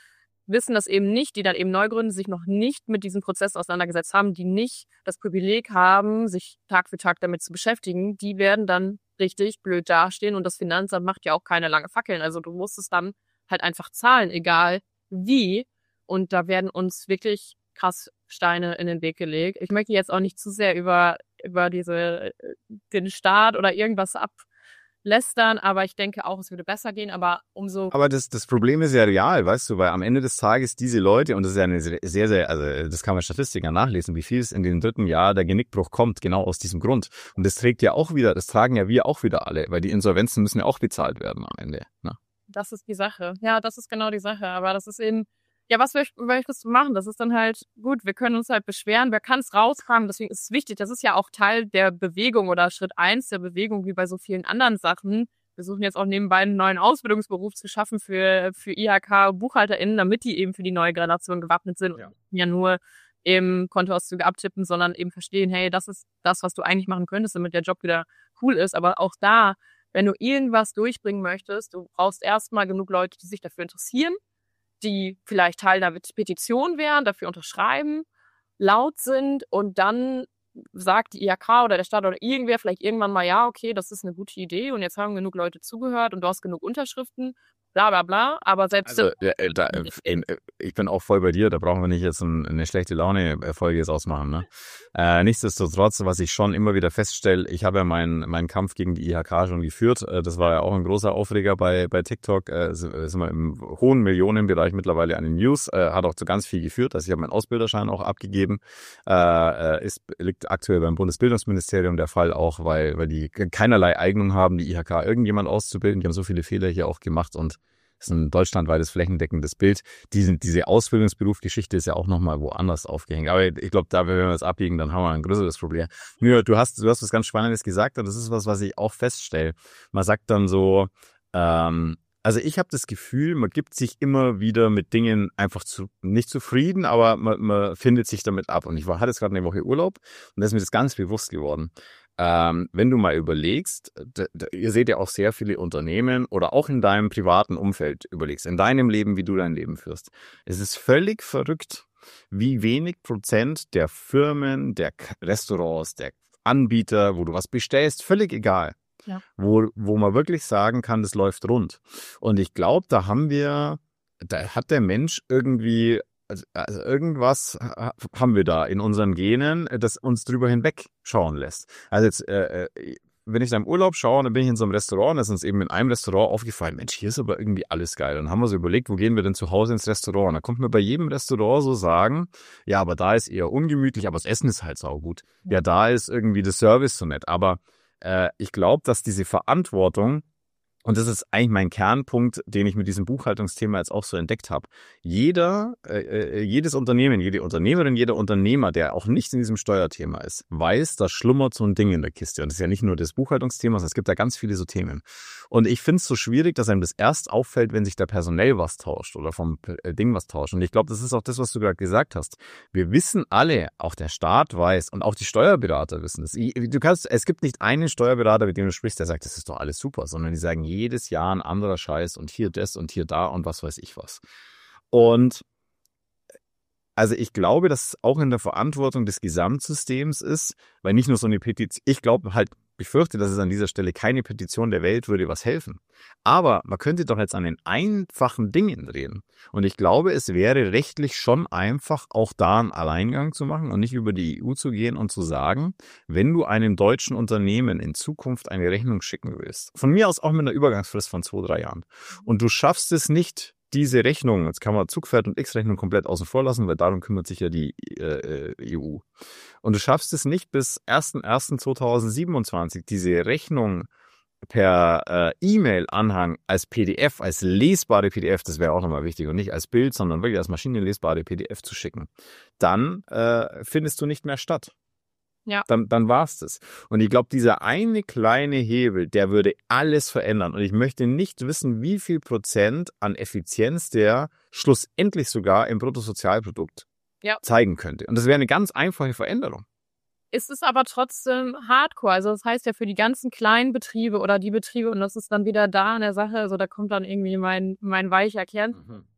wissen das eben nicht, die dann eben neu gründen, sich noch nicht mit diesem Prozess auseinandergesetzt haben, die nicht das Privileg haben, sich Tag für Tag damit zu beschäftigen, die werden dann richtig blöd dastehen und das Finanzamt macht ja auch keine lange Fackeln. Also du musst es dann halt einfach zahlen, egal wie. Und da werden uns wirklich krass Steine in den Weg gelegt. Ich möchte jetzt auch nicht zu sehr über über diese den Staat oder irgendwas ablästern, aber ich denke auch, es würde besser gehen, aber umso... Aber das, das Problem ist ja real, weißt du, weil am Ende des Tages diese Leute, und das ist ja eine sehr, sehr, also das kann man Statistiker nachlesen, wie viel es in dem dritten Jahr der Genickbruch kommt, genau aus diesem Grund. Und das trägt ja auch wieder, das tragen ja wir auch wieder alle, weil die Insolvenzen müssen ja auch bezahlt werden am Ende. Ne? Das ist die Sache. Ja, das ist genau die Sache, aber das ist eben... Ja, was möchtest du machen? Das ist dann halt, gut, wir können uns halt beschweren, wer kann es rauskramen, deswegen ist es wichtig, das ist ja auch Teil der Bewegung oder Schritt eins der Bewegung, wie bei so vielen anderen Sachen. Wir versuchen jetzt auch nebenbei einen neuen Ausbildungsberuf zu schaffen für für I H K-BuchhalterInnen, damit die eben für die neue Generation gewappnet sind Ja. und ja nur eben Kontoauszüge abtippen, sondern eben verstehen, hey, das ist das, was du eigentlich machen könntest, damit der Job wieder cool ist. Aber auch da, wenn du irgendwas durchbringen möchtest, du brauchst erstmal genug Leute, die sich dafür interessieren, die vielleicht Teil der Petition wären, dafür unterschreiben, laut sind und dann sagt die I H K oder der Staat oder irgendwer vielleicht irgendwann mal, ja, okay, das ist eine gute Idee und jetzt haben genug Leute zugehört und du hast genug Unterschriften, bla bla bla, aber selbst... Also, äh, da, äh, ich bin auch voll bei dir, da brauchen wir nicht jetzt ein, eine schlechte Laune-Folge jetzt ausmachen. Ne? Äh, nichtsdestotrotz, was ich schon immer wieder feststelle, ich habe ja meinen meinen Kampf gegen die I H K schon geführt, äh, das war ja auch ein großer Aufreger bei bei TikTok, äh, sind wir im hohen Millionenbereich mittlerweile an den News, äh, hat auch zu ganz viel geführt, also ich habe meinen Ausbilderschein auch abgegeben, äh, ist liegt aktuell beim Bundesbildungsministerium der Fall auch, weil weil die keinerlei Eignung haben, die I H K irgendjemand auszubilden, die haben so viele Fehler hier auch gemacht und das ist ein deutschlandweites flächendeckendes Bild. Diese, diese Ausbildungsberufsgeschichte ist ja auch nochmal woanders aufgehängt. Aber ich glaube, da, wenn wir das abbiegen, dann haben wir ein größeres Problem. Nur, du hast, du hast was ganz Spannendes gesagt und das ist was, was ich auch feststelle. Man sagt dann so, ähm, also ich habe das Gefühl, man gibt sich immer wieder mit Dingen einfach zu, nicht zufrieden, aber man, man findet sich damit ab. Und ich war, hatte jetzt gerade eine Woche Urlaub und da ist mir das ganz bewusst geworden. Ähm, wenn du mal überlegst, d- d- ihr seht ja auch sehr viele Unternehmen oder auch in deinem privaten Umfeld überlegst, in deinem Leben, wie du dein Leben führst. Es ist völlig verrückt, wie wenig Prozent der Firmen, der K- Restaurants, der Anbieter, wo du was bestellst, völlig egal, Ja. wo, wo man wirklich sagen kann, das läuft rund. Und ich glaube, da haben wir, da hat der Mensch irgendwie, also, also irgendwas ha- haben wir da in unseren Genen, das uns drüber hinwegschauen lässt. Also jetzt, äh, äh, wenn ich da im Urlaub schaue, dann bin ich in so einem Restaurant, da ist uns eben in einem Restaurant aufgefallen, Mensch, hier ist aber irgendwie alles geil. Dann haben wir so überlegt, wo gehen wir denn zu Hause ins Restaurant? Und da kommt mir bei jedem Restaurant so sagen, ja, aber da ist eher ungemütlich, aber das Essen ist halt saugut. Ja, da ist irgendwie der Service so nett. Aber äh, ich glaube, dass diese Verantwortung, und das ist eigentlich mein Kernpunkt, den ich mit diesem Buchhaltungsthema jetzt auch so entdeckt habe. Jeder, äh, jedes Unternehmen, jede Unternehmerin, jeder Unternehmer, der auch nicht in diesem Steuerthema ist, weiß, da schlummert so ein Ding in der Kiste. Und das ist ja nicht nur das Buchhaltungsthema, sondern es gibt da ganz viele so Themen. Und ich finde es so schwierig, dass einem das erst auffällt, wenn sich da personell was tauscht oder vom äh, Ding was tauscht. Und ich glaube, das ist auch das, was du gerade gesagt hast. Wir wissen alle, auch der Staat weiß und auch die Steuerberater wissen das. Du kannst, es gibt nicht einen Steuerberater, mit dem du sprichst, der sagt, das ist doch alles super, sondern die sagen, jedes Jahr ein anderer Scheiß und hier das und hier da und was weiß ich was. Und also ich glaube, dass es auch in der Verantwortung des Gesamtsystems ist, weil nicht nur so eine Petition, ich glaube halt, befürchte, dass es an dieser Stelle keine Petition der Welt würde was helfen. Aber man könnte doch jetzt an den einfachen Dingen drehen. Und ich glaube, es wäre rechtlich schon einfach, auch da einen Alleingang zu machen und nicht über die E U zu gehen und zu sagen, wenn du einem deutschen Unternehmen in Zukunft eine Rechnung schicken willst, von mir aus auch mit einer Übergangsfrist von zwei, drei Jahren, und du schaffst es nicht, diese Rechnung, jetzt kann man Zugpferd und X-Rechnung komplett außen vor lassen, weil darum kümmert sich ja die äh, E U. Und du schaffst es nicht bis erster erster zweitausendsiebenundzwanzig, diese Rechnung per äh, E-Mail-Anhang als P D F, als lesbare P D F, das wäre auch nochmal wichtig, und nicht als Bild, sondern wirklich als maschinenlesbare P D F zu schicken, dann äh, findest du nicht mehr statt. Ja. Dann, dann war's das. Und ich glaube, dieser eine kleine Hebel, der würde alles verändern. Und ich möchte nicht wissen, wie viel Prozent an Effizienz der schlussendlich sogar im Bruttosozialprodukt Ja. zeigen könnte. Und das wäre eine ganz einfache Veränderung. Ist es aber trotzdem hardcore. Also das heißt ja für die ganzen kleinen Betriebe oder die Betriebe, und das ist dann wieder da an der Sache, also da kommt dann irgendwie mein, mein weicher Kern. Mhm.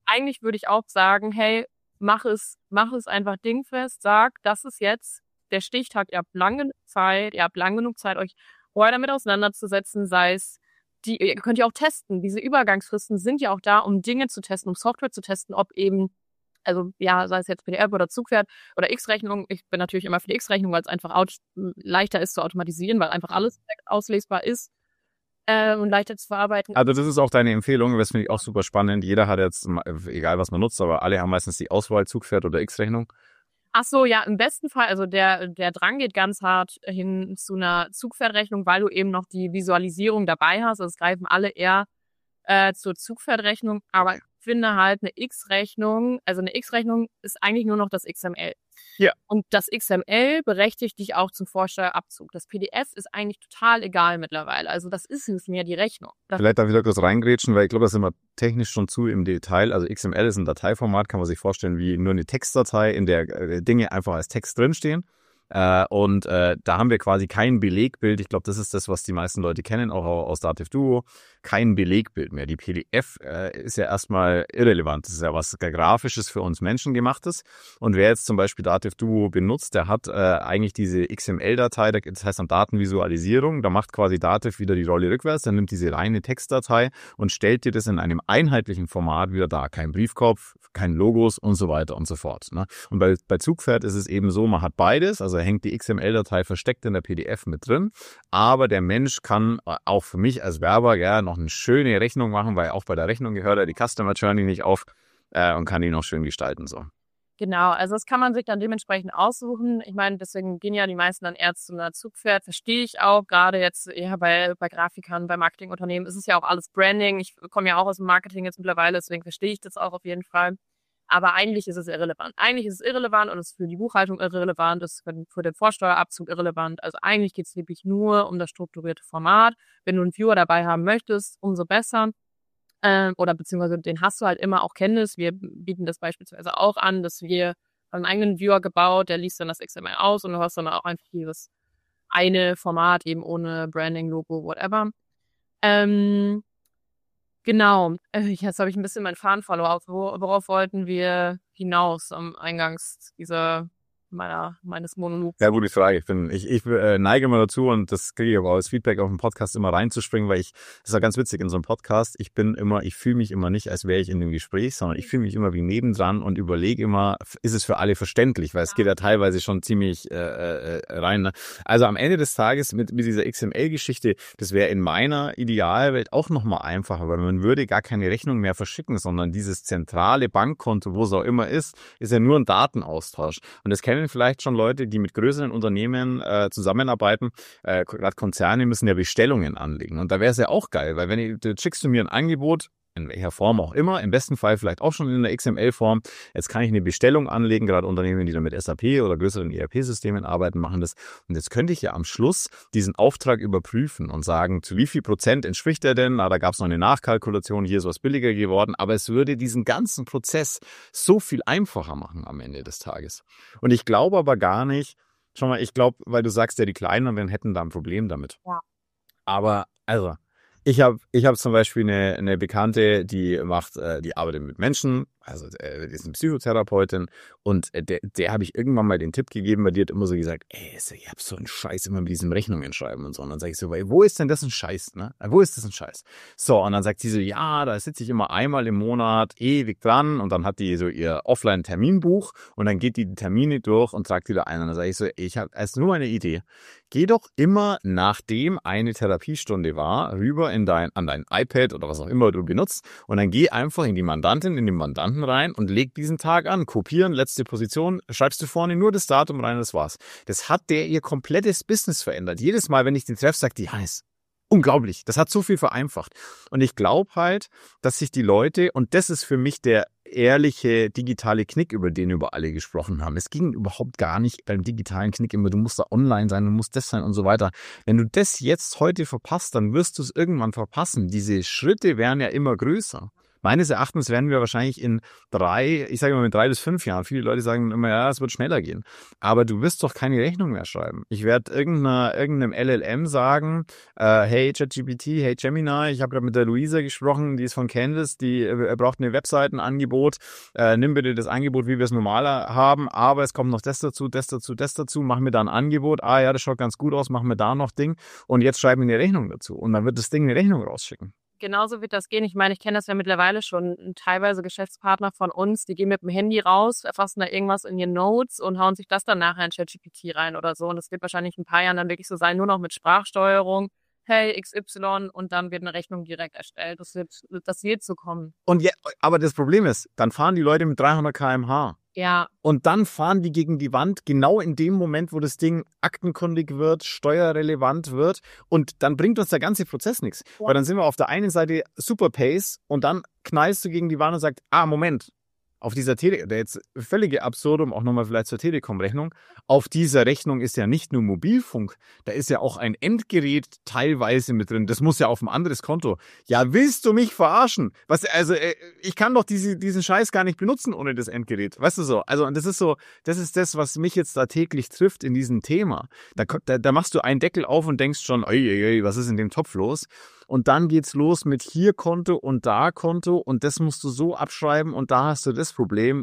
eigentlich würde ich auch sagen, hey, mach es, mach es einfach dingfest, sag, das ist jetzt der Stichtag, ihr habt lange Zeit, ihr habt lang genug Zeit, euch vorher damit auseinanderzusetzen, sei es, die, ihr könnt ja auch testen, diese Übergangsfristen sind ja auch da, um Dinge zu testen, um Software zu testen, ob eben, also ja, sei es jetzt P D F oder Zugpferd oder X-Rechnung, ich bin natürlich immer für die X-Rechnung, weil es einfach out- leichter ist zu automatisieren, weil einfach alles auslesbar ist äh, und leichter zu verarbeiten. Also das ist auch deine Empfehlung, das finde ich auch super spannend. Jeder hat jetzt, egal was man nutzt, aber alle haben meistens die Auswahl Zugpferd oder X-Rechnung. Ach so, ja, im besten Fall, also der, der Drang geht ganz hart hin zu einer Zugpferdrechnung, weil du eben noch die Visualisierung dabei hast. Also es greifen alle eher äh, zur Zugpferdrechnung, aber ich finde halt eine X-Rechnung, also eine X-Rechnung ist eigentlich nur noch das X M L. Ja. Und das X M L berechtigt dich auch zum Vorsteuerabzug. Das P D F ist eigentlich total egal mittlerweile. Also das ist nicht mehr die Rechnung. Das Vielleicht darf ich da kurz reingrätschen, weil ich glaube, da sind wir technisch schon zu im Detail. Also X M L ist ein Dateiformat, kann man sich vorstellen wie nur eine Textdatei, in der äh, Dinge einfach als Text drinstehen. Äh, und äh, da haben wir quasi kein Belegbild. Ich glaube, das ist das, was die meisten Leute kennen, auch aus Dativ Duo. Kein Belegbild mehr. Die P D F äh, ist ja erstmal irrelevant. Das ist ja was Grafisches für uns Menschen gemachtes. Und wer jetzt zum Beispiel Dativ Duo benutzt, der hat äh, eigentlich diese X M L-Datei, das heißt dann Datenvisualisierung. Da macht quasi Dativ wieder die Rolle rückwärts. Dann nimmt diese reine Textdatei und stellt dir das in einem einheitlichen Format wieder dar. Kein Briefkopf, kein Logos und so weiter und so fort. Ne? Und bei, bei Zugpferd ist es eben so, man hat beides. Also hängt die X M L-Datei versteckt in der P D F mit drin. Aber der Mensch kann auch für mich als Werber ja noch eine schöne Rechnung machen, weil auch bei der Rechnung gehört ja die Customer Journey nicht auf äh, und kann die noch schön gestalten. So. Genau, also das kann man sich dann dementsprechend aussuchen. Ich meine, deswegen gehen ja die meisten dann eher zu einer Zugpferd. Verstehe ich auch, gerade jetzt eher bei, bei Grafikern, bei Marketingunternehmen ist es ja auch alles Branding. Ich komme ja auch aus dem Marketing jetzt mittlerweile, deswegen verstehe ich das auch auf jeden Fall. Aber eigentlich ist es irrelevant. Eigentlich ist es irrelevant und es ist für die Buchhaltung irrelevant, es ist für den, für den Vorsteuerabzug irrelevant. Also eigentlich geht es wirklich nur um das strukturierte Format. Wenn du einen Viewer dabei haben möchtest, umso besser. Ähm, oder beziehungsweise den hast du halt immer auch Kenntnis. Wir bieten das beispielsweise auch an, dass wir einen eigenen Viewer gebaut, der liest dann das X M L aus und du hast dann auch einfach dieses eine Format eben ohne Branding, Logo, whatever. Ähm, Genau. Äh, Jetzt habe ich ein bisschen meinen Faden verloren. Wo- Worauf wollten wir hinaus am Eingangs dieser meiner meines Monologs? Ja, gute Frage. Ich bin, ich, ich äh, neige immer dazu und das kriege ich aber als Feedback auf dem Podcast immer reinzuspringen, weil ich, das ist ja ganz witzig in so einem Podcast. Ich bin immer, ich fühle mich immer nicht, als wäre ich in dem Gespräch, sondern ich fühle mich immer wie nebendran und überlege immer, ist es für alle verständlich, weil es geht ja teilweise schon ziemlich äh, äh, rein. Ne? Also am Ende des Tages mit, mit dieser X M L-Geschichte, das wäre in meiner Idealwelt auch nochmal einfacher, weil man würde gar keine Rechnung mehr verschicken, sondern dieses zentrale Bankkonto, wo es auch immer ist, ist ja nur ein Datenaustausch. Und das kennen vielleicht schon Leute, die mit größeren Unternehmen äh, zusammenarbeiten. Äh, Gerade Konzerne müssen ja Bestellungen anlegen. Und da wäre es ja auch geil, weil wenn ich, du schickst du mir ein Angebot, in welcher Form auch immer, im besten Fall vielleicht auch schon in der X M L-Form. Jetzt kann ich eine Bestellung anlegen, gerade Unternehmen, die dann mit S A P oder größeren E R P-Systemen arbeiten, machen das. Und jetzt könnte ich ja am Schluss diesen Auftrag überprüfen und sagen, zu wie viel Prozent entspricht er denn? Na, da gab es noch eine Nachkalkulation, hier ist was billiger geworden. Aber es würde diesen ganzen Prozess so viel einfacher machen am Ende des Tages. Und ich glaube aber gar nicht, schau mal, ich glaube, weil du sagst ja, die Kleineren hätten da ein Problem damit. Ja. Aber, also, ich habe ich hab zum Beispiel eine, eine Bekannte, die macht, äh, die arbeitet mit Menschen, also äh, die ist eine Psychotherapeutin und äh, der, der habe ich irgendwann mal den Tipp gegeben, weil die hat immer so gesagt, ey, ich hab so einen Scheiß immer mit diesem Rechnungen schreiben und so. Und dann sage ich so, wo ist denn das ein Scheiß, ne? Wo ist das ein Scheiß? So, und dann sagt sie so, ja, da sitze ich immer einmal im Monat ewig dran und dann hat die so ihr Offline-Terminbuch und dann geht die die Termine durch und tragt die da ein. Und dann sage ich so, ey, ich habe erst nur eine Idee. Geh doch immer, nachdem eine Therapiestunde war, rüber in dein, an dein iPad oder was auch immer du benutzt und dann geh einfach in die Mandantin, in den Mandanten rein und leg diesen Tag an. Kopieren, letzte Position, schreibst du vorne nur das Datum rein, das war's. Das hat der ihr komplettes Business verändert. Jedes Mal, wenn ich den treffe, sagt die, Hannes, unglaublich. Das hat so viel vereinfacht. Und ich glaube halt, dass sich die Leute, und das ist für mich der ehrliche digitale Knick, über den über alle gesprochen haben. Es ging überhaupt gar nicht beim digitalen Knick immer, du musst da online sein, du musst das sein und so weiter. Wenn du das jetzt heute verpasst, dann wirst du es irgendwann verpassen. Diese Schritte werden ja immer größer. Meines Erachtens werden wir wahrscheinlich in drei, ich sage mal mit drei bis fünf Jahren, viele Leute sagen immer, ja, es wird schneller gehen. Aber du wirst doch keine Rechnung mehr schreiben. Ich werde irgendeiner, irgendeinem L L M sagen, äh, hey ChatGPT, hey Gemini, ich habe gerade mit der Luisa gesprochen, die ist von Canvas, die äh, braucht eine Webseitenangebot, äh, nimm bitte das Angebot, wie wir es normaler haben, aber es kommt noch das dazu, das dazu, das dazu, mach mir da ein Angebot, ah ja, das schaut ganz gut aus, mach mir da noch Ding und jetzt schreib mir eine Rechnung dazu und dann wird das Ding eine Rechnung rausschicken. Genauso wird das gehen. Ich meine, ich kenne das ja mittlerweile schon, teilweise Geschäftspartner von uns, die gehen mit dem Handy raus, erfassen da irgendwas in ihren Notes und hauen sich das dann nachher in ChatGPT rein oder so. Und das wird wahrscheinlich in ein paar Jahren dann wirklich so sein, nur noch mit Sprachsteuerung. Hey, X Y und dann wird eine Rechnung direkt erstellt. Das wird, das wird so kommen. Und ja, aber das Problem ist, dann fahren die Leute mit dreihundert Kilometer pro Stunde. Ja. Und dann fahren die gegen die Wand, genau in dem Moment, wo das Ding aktenkundig wird, steuerrelevant wird. Und dann bringt uns der ganze Prozess nichts. Ja. Weil dann sind wir auf der einen Seite super Pace und dann knallst du gegen die Wand und sagst, ah, Moment, auf dieser Tele, der jetzt völlige Absurdum, auch nochmal vielleicht zur Telekom-Rechnung, auf dieser Rechnung ist ja nicht nur Mobilfunk, da ist ja auch ein Endgerät teilweise mit drin, das muss ja auf ein anderes Konto. Ja, willst du mich verarschen? Was, also, ich kann doch diese, diesen Scheiß gar nicht benutzen ohne das Endgerät, weißt du so? Also, und das ist so, das ist das, was mich jetzt da täglich trifft in diesem Thema. Da, da, da machst du einen Deckel auf und denkst schon, oi, oi, oi, was ist in dem Topf los? Und dann geht's los mit hier Konto und da Konto und das musst du so abschreiben und da hast du das Problem.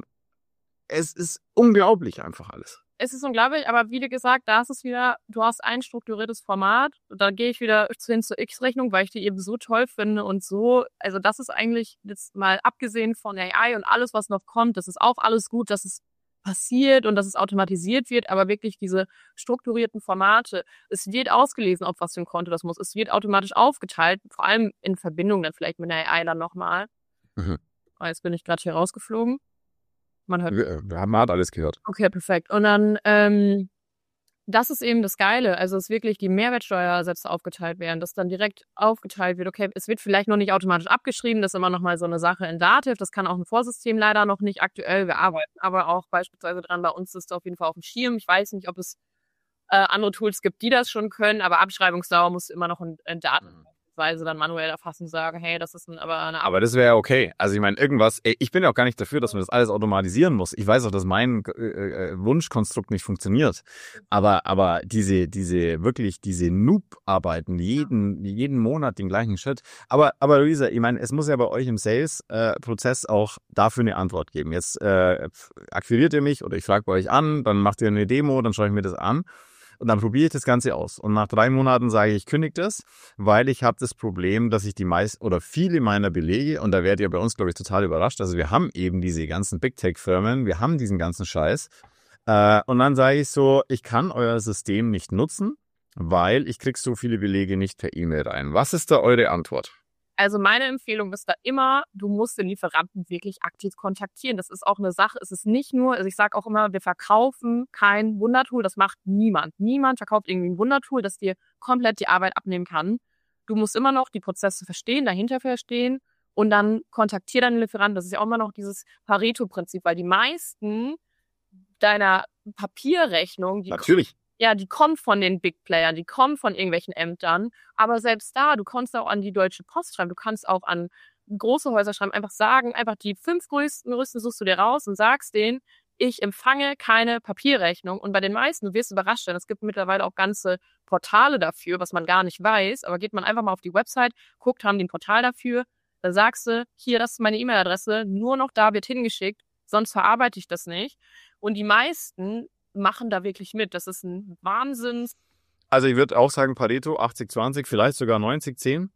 Es ist unglaublich einfach alles. Es ist unglaublich, aber wie gesagt, da ist es wieder, du hast ein strukturiertes Format, da gehe ich wieder hin zur X-Rechnung, weil ich die eben so toll finde und so, also das ist eigentlich jetzt mal abgesehen von A I und alles, was noch kommt, das ist auch alles gut, dass es passiert und dass es automatisiert wird, aber wirklich diese strukturierten Formate, es wird ausgelesen, auf was für ein Konto das muss, es wird automatisch aufgeteilt, vor allem in Verbindung dann vielleicht mit einer A I dann nochmal. Mhm. Oh, jetzt bin ich gerade hier rausgeflogen. Man hört. Wir, wir haben halt alles gehört. Okay, perfekt. Und dann, ähm, das ist eben das Geile, also es wirklich die Mehrwertsteuersätze aufgeteilt werden, dass dann direkt aufgeteilt wird, okay, es wird vielleicht noch nicht automatisch abgeschrieben, das ist immer noch mal so eine Sache in Dativ, das kann auch ein Vorsystem leider noch nicht aktuell, wir arbeiten aber auch beispielsweise dran, bei uns ist es auf jeden Fall auf dem Schirm, ich weiß nicht, ob es äh, andere Tools gibt, die das schon können, aber Abschreibungsdauer muss immer noch in, in Daten mhm. Weise dann manuell erfassen und sagen, hey, das ist ein, aber eine Aber das wäre okay. Also ich meine, irgendwas, ey, ich bin ja auch gar nicht dafür, dass man das alles automatisieren muss. Ich weiß auch, dass mein äh, Wunschkonstrukt nicht funktioniert. Aber aber diese diese wirklich diese Noob-Arbeiten, jeden jeden Monat den gleichen Shit. Aber aber Luisa, ich meine, es muss ja bei euch im Sales-Prozess äh, auch dafür eine Antwort geben. Jetzt äh, akquiriert ihr mich oder ich frage bei euch an, dann macht ihr eine Demo, dann schaue ich mir das an. Und dann probiere ich das Ganze aus. Und nach drei Monaten sage ich, ich kündige das, weil ich habe das Problem, dass ich die meisten oder viele meiner Belege, und da werdet ihr bei uns, glaube ich, total überrascht, also wir haben eben diese ganzen Big-Tech-Firmen, wir haben diesen ganzen Scheiß. Äh, und dann sage ich so, ich kann euer System nicht nutzen, weil ich kriege so viele Belege nicht per E-Mail rein. Was ist da eure Antwort? Also meine Empfehlung ist da immer, du musst den Lieferanten wirklich aktiv kontaktieren. Das ist auch eine Sache, es ist nicht nur, also ich sage auch immer, wir verkaufen kein Wundertool, das macht niemand. Niemand verkauft irgendwie ein Wundertool, das dir komplett die Arbeit abnehmen kann. Du musst immer noch die Prozesse verstehen, dahinter verstehen und dann kontaktier deinen Lieferanten. Das ist ja auch immer noch dieses Pareto-Prinzip, weil die meisten deiner Papierrechnung, die Natürlich. Ja, die kommt von den Big Playern, die kommen von irgendwelchen Ämtern. Aber selbst da, du kannst auch an die Deutsche Post schreiben, du kannst auch an große Häuser schreiben, einfach sagen, einfach die fünf größten, größten suchst du dir raus und sagst denen, ich empfange keine Papierrechnung. Und bei den meisten, du wirst überrascht sein, es gibt mittlerweile auch ganze Portale dafür, was man gar nicht weiß. Aber geht man einfach mal auf die Website, guckt, haben die ein Portal dafür, da sagst du, hier, das ist meine E-Mail-Adresse, nur noch da wird hingeschickt, sonst verarbeite ich das nicht. Und die meisten machen da wirklich mit. Das ist ein Wahnsinn. Also ich würde auch sagen Pareto achtzig zwanzig, vielleicht sogar neunzig zehn.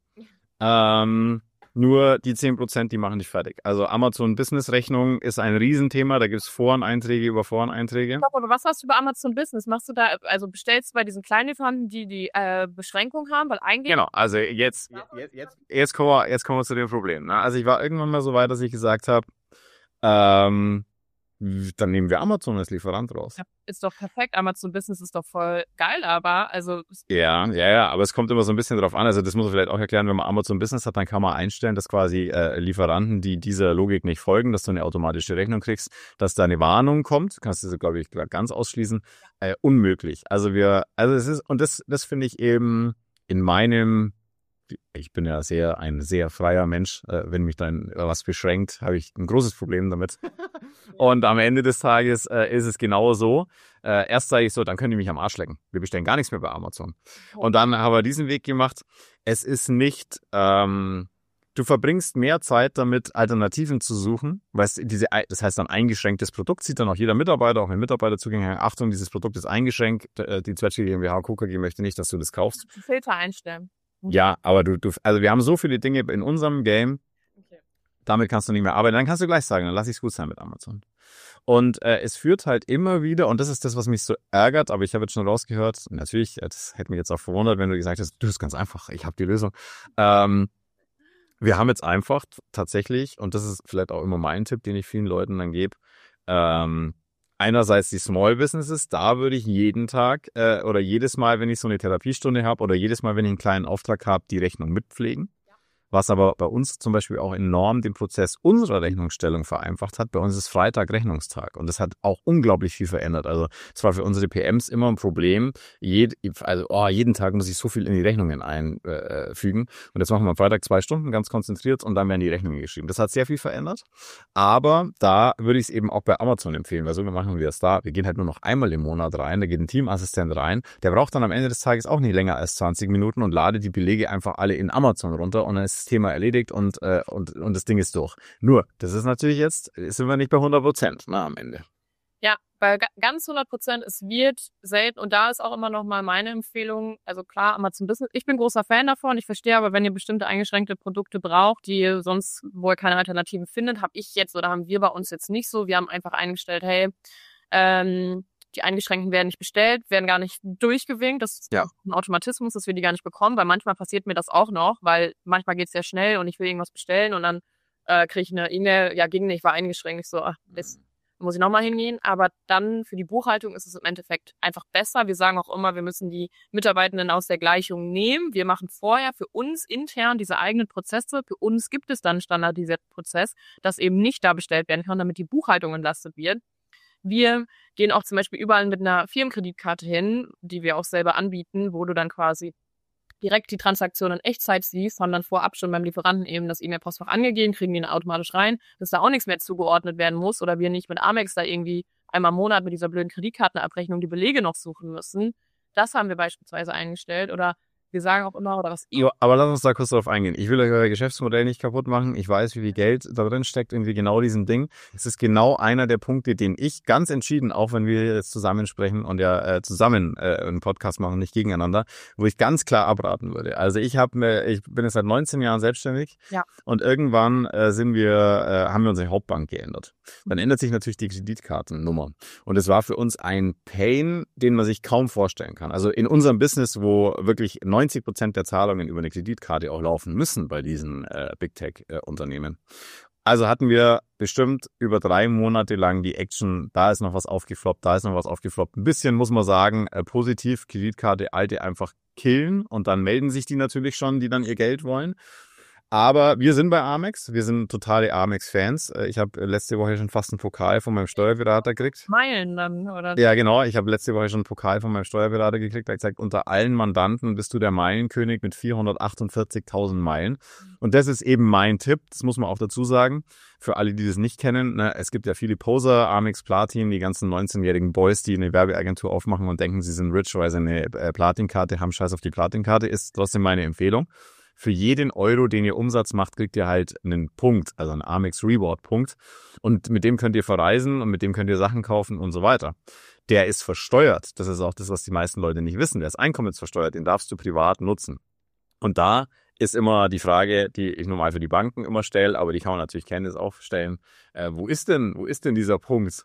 Ähm, nur die zehn Prozent, die machen dich fertig. Also Amazon Business Rechnung ist ein Riesenthema. Da gibt es Foreneinträge über Foreneinträge. Aber was hast du über Amazon Business? Machst du da, also bestellst du bei diesen kleinen Lieferanten, die die äh, Beschränkung haben? Weil eigentlich genau, also jetzt, jetzt, jetzt, jetzt, kommen wir, jetzt kommen wir zu dem Problem. Ne? Also ich war irgendwann mal so weit, dass ich gesagt habe, ähm, dann nehmen wir Amazon als Lieferant raus. Ja, ist doch perfekt. Amazon Business ist doch voll geil, aber also... Ja, ja, ja, aber es kommt immer so ein bisschen drauf an. Also das muss man vielleicht auch erklären, wenn man Amazon Business hat, dann kann man einstellen, dass quasi äh, Lieferanten, die dieser Logik nicht folgen, dass du eine automatische Rechnung kriegst, dass da eine Warnung kommt. Kannst du, glaube ich, ganz ausschließen. Äh, unmöglich. Also wir, also es ist, und das, das finde ich eben in meinem ich bin ja sehr ein sehr freier Mensch. Äh, wenn mich dann was beschränkt, habe ich ein großes Problem damit. Und am Ende des Tages äh, ist es genau so. Äh, erst sage ich so, dann können die mich am Arsch lecken. Wir bestellen gar nichts mehr bei Amazon. Und dann haben wir diesen Weg gemacht. Es ist nicht, ähm, du verbringst mehr Zeit damit, Alternativen zu suchen, weil es diese, das heißt dann eingeschränktes Produkt, sieht dann auch jeder Mitarbeiter, auch mit Mitarbeiterzugängen, Achtung, dieses Produkt ist eingeschränkt, die Zwetschge GmbH K K G möchte nicht, dass du das kaufst. Filter einstellen. Ja, aber du, du, also wir haben so viele Dinge in unserem Game, okay. Damit kannst du nicht mehr arbeiten, dann kannst du gleich sagen, dann lass ich es gut sein mit Amazon. Und äh, es führt halt immer wieder, und das ist das, was mich so ärgert, aber ich habe jetzt schon rausgehört, natürlich, das hätte mich jetzt auch verwundert, wenn du gesagt hast, du, ist ganz einfach, ich habe die Lösung. Ähm, wir haben jetzt einfach tatsächlich, und das ist vielleicht auch immer mein Tipp, den ich vielen Leuten dann gebe, ähm, einerseits die Small Businesses, da würde ich jeden Tag äh, oder jedes Mal, wenn ich so eine Therapiestunde habe oder jedes Mal, wenn ich einen kleinen Auftrag habe, die Rechnung mitpflegen. Was aber bei uns zum Beispiel auch enorm den Prozess unserer Rechnungsstellung vereinfacht hat. Bei uns ist Freitag Rechnungstag und das hat auch unglaublich viel verändert. Also es war für unsere P Ms immer ein Problem. Jed, also oh, jeden Tag muss ich so viel in die Rechnungen einfügen. Und jetzt machen wir am Freitag zwei Stunden ganz konzentriert und dann werden die Rechnungen geschrieben. Das hat sehr viel verändert. Aber da würde ich es eben auch bei Amazon empfehlen, weil so machen wir es da. Wir gehen halt nur noch einmal im Monat rein. Da geht ein Teamassistent rein. Der braucht dann am Ende des Tages auch nicht länger als zwanzig Minuten und ladet die Belege einfach alle in Amazon runter und dann ist das Thema erledigt und, äh, und, und das Ding ist durch. Nur, das ist natürlich jetzt, sind wir nicht bei hundert Prozent, na, am Ende. Ja, bei ganz hundert Prozent, es wird selten, und da ist auch immer noch mal meine Empfehlung, also klar, Amazon Business, ich bin großer Fan davon, ich verstehe aber, wenn ihr bestimmte eingeschränkte Produkte braucht, die ihr sonst wohl keine Alternativen findet, habe ich jetzt oder haben wir bei uns jetzt nicht so, wir haben einfach eingestellt, hey, ähm, die Eingeschränkten werden nicht bestellt, werden gar nicht durchgewinkt. Das ist ja ein Automatismus, dass wir die gar nicht bekommen, weil manchmal passiert mir das auch noch, weil manchmal geht es sehr schnell und ich will irgendwas bestellen und dann äh, kriege ich eine E-Mail, ja, ging nicht, war eingeschränkt. Ich so, ach, das muss ich nochmal hingehen. Aber dann für die Buchhaltung ist es im Endeffekt einfach besser. Wir sagen auch immer, wir müssen die Mitarbeitenden aus der Gleichung nehmen. Wir machen vorher für uns intern diese eigenen Prozesse. Für uns gibt es dann einen standardisierten Prozess, dass eben nicht da bestellt werden kann, damit die Buchhaltung entlastet wird. Wir gehen auch zum Beispiel überall mit einer Firmenkreditkarte hin, die wir auch selber anbieten, wo du dann quasi direkt die Transaktion in Echtzeit siehst, sondern vorab schon beim Lieferanten eben das E-Mail-Postfach angegeben, kriegen die dann automatisch rein, dass da auch nichts mehr zugeordnet werden muss oder wir nicht mit Amex da irgendwie einmal im Monat mit dieser blöden Kreditkartenabrechnung die Belege noch suchen müssen. Das haben wir beispielsweise eingestellt oder wir sagen auch immer, oder was? Jo, aber lass uns da kurz drauf eingehen. Ich will euch euer Geschäftsmodell nicht kaputt machen. Ich weiß, wie viel Geld da drin steckt in genau diesem Ding. Es ist genau einer der Punkte, den ich ganz entschieden, auch wenn wir jetzt zusammen sprechen und ja äh, zusammen äh, einen Podcast machen, nicht gegeneinander, wo ich ganz klar abraten würde. Also ich habe mir, ich bin jetzt seit neunzehn Jahren selbstständig ja. und irgendwann äh, sind wir, äh, haben wir unsere Hauptbank geändert. Dann ändert sich natürlich die Kreditkartennummer. Und es war für uns ein Pain, den man sich kaum vorstellen kann. Also in unserem Business, wo wirklich neunzig Prozent der Zahlungen über eine Kreditkarte auch laufen müssen bei diesen äh, Big Tech-Unternehmen. Äh, also hatten wir bestimmt über drei Monate lang die Action, da ist noch was aufgefloppt, da ist noch was aufgefloppt. Ein bisschen muss man sagen, äh, positiv, Kreditkarte, alte einfach killen und dann melden sich die natürlich schon, die dann ihr Geld wollen. Aber wir sind bei Amex, wir sind totale Amex-Fans. Ich habe letzte Woche schon fast einen Pokal von meinem Steuerberater gekriegt. Meilen dann, oder? Ja, genau. Ich habe letzte Woche schon einen Pokal von meinem Steuerberater gekriegt. Er hat gesagt, unter allen Mandanten bist du der Meilenkönig mit vierhundertachtundvierzigtausend Meilen. Und das ist eben mein Tipp, das muss man auch dazu sagen, für alle, die das nicht kennen. Ne, es gibt ja viele Poser, Amex Platin, die ganzen neunzehnjährigen Boys, die eine Werbeagentur aufmachen und denken, sie sind rich, weil sie eine Platinkarte haben. Scheiß auf die Platinkarte, ist trotzdem meine Empfehlung. Für jeden Euro, den ihr Umsatz macht, kriegt ihr halt einen Punkt, also einen Amex Reward Punkt. Und mit dem könnt ihr verreisen und mit dem könnt ihr Sachen kaufen und so weiter. Der ist versteuert. Das ist auch das, was die meisten Leute nicht wissen. Der ist einkommensversteuert, den darfst du privat nutzen. Und da ist immer die Frage, die ich normal für die Banken immer stelle, aber die kann man natürlich Kenntnis auch stellen. Äh, wo ist denn, wo ist denn dieser Punkt?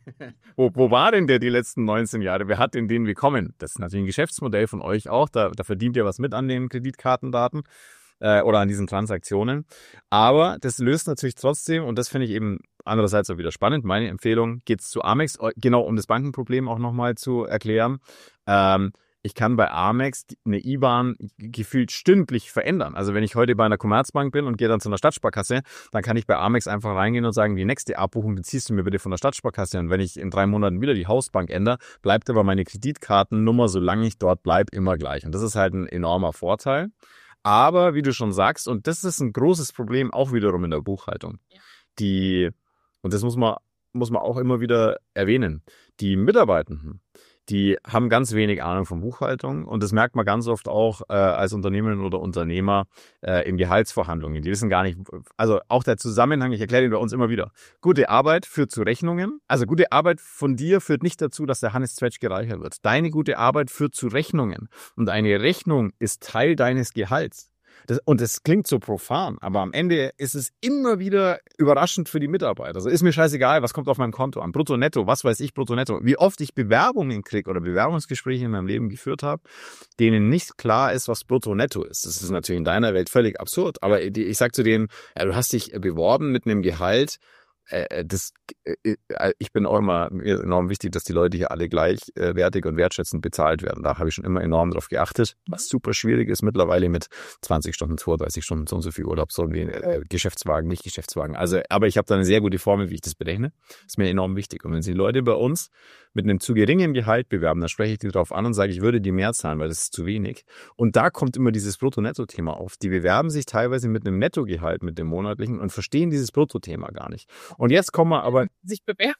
wo, wo war denn der die letzten neunzehn Jahre? Wer hat denn den bekommen? Das ist natürlich ein Geschäftsmodell von euch auch. Da, da verdient ihr was mit an den Kreditkartendaten äh, oder an diesen Transaktionen. Aber das löst natürlich trotzdem, und das finde ich eben andererseits auch wieder spannend, meine Empfehlung, geht's zu Amex, genau um das Bankenproblem auch nochmal zu erklären. Ähm, Ich kann bei Amex eine I B A N gefühlt stündlich verändern. Also wenn ich heute bei einer Commerzbank bin und gehe dann zu einer Stadtsparkasse, dann kann ich bei Amex einfach reingehen und sagen, die nächste Abbuchung beziehst du mir bitte von der Stadtsparkasse. Und wenn ich in drei Monaten wieder die Hausbank ändere, bleibt aber meine Kreditkartennummer, solange ich dort bleibe, immer gleich. Und das ist halt ein enormer Vorteil. Aber wie du schon sagst, und das ist ein großes Problem auch wiederum in der Buchhaltung, Ja. die, und das muss man, muss man auch immer wieder erwähnen, die Mitarbeitenden, die haben ganz wenig Ahnung von Buchhaltung und das merkt man ganz oft auch äh, als Unternehmerin oder Unternehmer äh, in Gehaltsverhandlungen. Die wissen gar nicht, also auch der Zusammenhang, ich erkläre den bei uns immer wieder. Gute Arbeit führt zu Rechnungen, also gute Arbeit von dir führt nicht dazu, dass der Hannes Zwetschge reicher wird. Deine gute Arbeit führt zu Rechnungen und eine Rechnung ist Teil deines Gehalts. Das, und das klingt so profan, aber am Ende ist es immer wieder überraschend für die Mitarbeiter. Also ist mir scheißegal, was kommt auf meinem Konto an. Brutto, netto, was weiß ich, brutto, netto. Wie oft ich Bewerbungen kriege oder Bewerbungsgespräche in meinem Leben geführt habe, denen nicht klar ist, was brutto, netto ist. Das ist natürlich in deiner Welt völlig absurd. Aber ich sag zu denen, ja, du hast dich beworben mit einem Gehalt, Äh, das, äh, ich bin auch immer mir enorm wichtig, dass die Leute hier alle gleichwertig und wertschätzend bezahlt werden. Da habe ich schon immer enorm drauf geachtet, was super schwierig ist mittlerweile mit zwanzig Stunden, zweiunddreißig Stunden, so und so viel Urlaub, so wie äh, Geschäftswagen, nicht Geschäftswagen. Also, aber ich habe da eine sehr gute Formel, wie ich das berechne. Das ist mir enorm wichtig. Und wenn sich Leute bei uns mit einem zu geringen Gehalt bewerben, dann spreche ich die darauf an und sage, ich würde die mehr zahlen, weil das ist zu wenig. Und da kommt immer dieses Brutto-Netto-Thema auf. Die bewerben sich teilweise mit einem Nettogehalt, mit dem monatlichen und verstehen dieses Brutto-Thema gar nicht. Und jetzt kommen wir aber... Sich bewerben.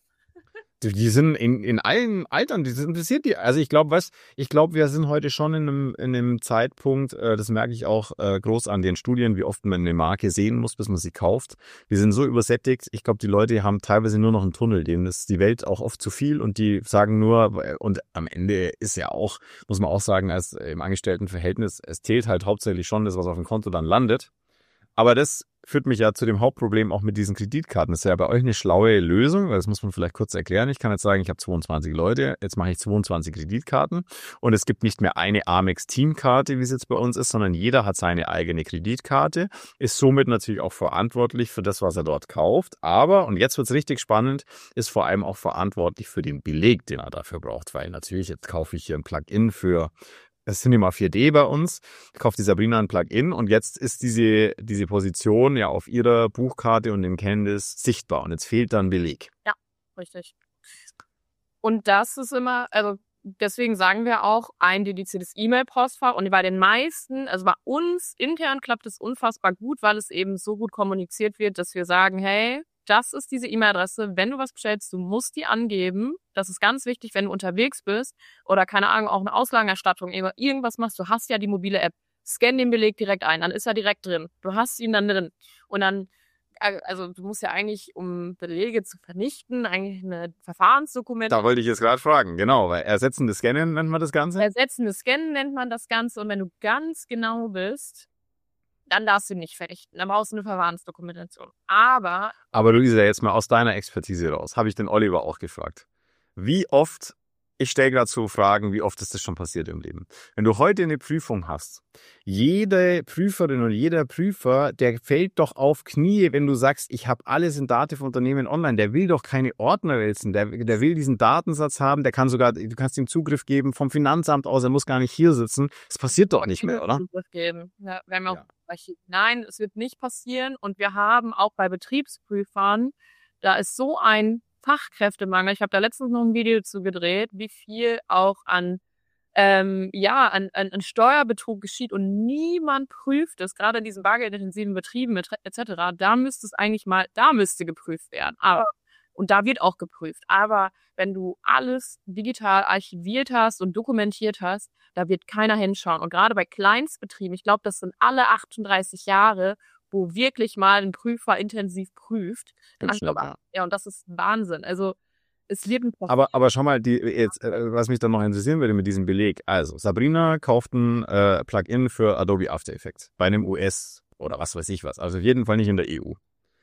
Die sind in, in allen Altern, die sind interessiert die. Also ich glaube, was, ich glaube, wir sind heute schon in einem, in einem Zeitpunkt, äh, das merke ich auch äh, groß an den Studien, wie oft man eine Marke sehen muss, bis man sie kauft. Wir sind so übersättigt. Ich glaube, die Leute haben teilweise nur noch einen Tunnel, denen ist die Welt auch oft zu viel und die sagen nur, und am Ende ist ja auch, muss man auch sagen, als im Angestelltenverhältnis, es zählt halt hauptsächlich schon das, was auf dem Konto dann landet. Aber das führt mich ja zu dem Hauptproblem auch mit diesen Kreditkarten. Das ist ja bei euch eine schlaue Lösung, weil das muss man vielleicht kurz erklären. Ich kann jetzt sagen, ich habe zweiundzwanzig Leute, jetzt mache ich zweiundzwanzig Kreditkarten und es gibt nicht mehr eine Amex-Teamkarte, wie es jetzt bei uns ist, sondern jeder hat seine eigene Kreditkarte, ist somit natürlich auch verantwortlich für das, was er dort kauft. Aber, und jetzt wird es richtig spannend, ist vor allem auch verantwortlich für den Beleg, den er dafür braucht, weil natürlich jetzt kaufe ich hier ein Plugin für das Cinema vier D bei uns, kauft die Sabrina ein Plugin und jetzt ist diese, diese Position ja auf ihrer Buchkarte und im Candice sichtbar und jetzt fehlt dann Beleg. Ja, richtig. Und das ist immer, also deswegen sagen wir auch ein dediziertes E-Mail-Postfach und bei den meisten, also bei uns intern klappt es unfassbar gut, weil es eben so gut kommuniziert wird, dass wir sagen, hey, das ist diese E-Mail-Adresse, wenn du was bestellst, du musst die angeben. Das ist ganz wichtig, wenn du unterwegs bist oder, keine Ahnung, auch eine Auslagenerstattung, irgendwas machst. Du hast ja die mobile App. Scan den Beleg direkt ein, dann ist er direkt drin. Du hast ihn dann drin. Und dann, also du musst ja eigentlich, um Belege zu vernichten, eigentlich eine Verfahrensdokument. Da wollte ich jetzt gerade fragen, genau, weil ersetzende Scannen nennt man das Ganze? Ersetzende Scannen nennt man das Ganze und wenn du ganz genau bist, dann darfst du ihn nicht vernichten. Dann brauchst du eine Verfahrensdokumentation. Aber... Aber Luisa, jetzt mal aus deiner Expertise raus, habe ich den Oliver auch gefragt. Wie oft, ich stelle gerade so Fragen, wie oft ist das schon passiert im Leben? Wenn du heute eine Prüfung hast, jede Prüferin und jeder Prüfer, der fällt doch auf Knie, wenn du sagst, ich habe alles in Dativ-Unternehmen online. Der will doch keine Ordner wälzen. Der, der will diesen Datensatz haben. Der kann sogar, du kannst ihm Zugriff geben vom Finanzamt aus. Er muss gar nicht hier sitzen. Das passiert doch nicht mehr, oder? Zugriff geben. Ja, wir haben auch Ja. Nein, es wird nicht passieren. Und wir haben auch bei Betriebsprüfern, da ist so ein Fachkräftemangel. Ich habe da letztens noch ein Video zu gedreht, wie viel auch an ähm, ja an, an, an Steuerbetrug geschieht und niemand prüft es, gerade in diesen bargeldintensiven Betrieben et cetera. Da müsste es eigentlich mal, da müsste geprüft werden. Aber und da wird auch geprüft. Aber wenn du alles digital archiviert hast und dokumentiert hast, da wird keiner hinschauen. Und gerade bei Kleinstbetrieben, ich glaube, das sind alle achtunddreißig Jahre, wo wirklich mal ein Prüfer intensiv prüft. Ganz schnell, ja. Ja, und das ist Wahnsinn. Also es wird ein Aber, aber schau mal, die, jetzt, äh, was mich dann noch interessieren würde mit diesem Beleg. Also, Sabrina kauft ein äh, Plugin für Adobe After Effects bei einem U S oder was weiß ich was. Also auf jeden Fall nicht in der E U.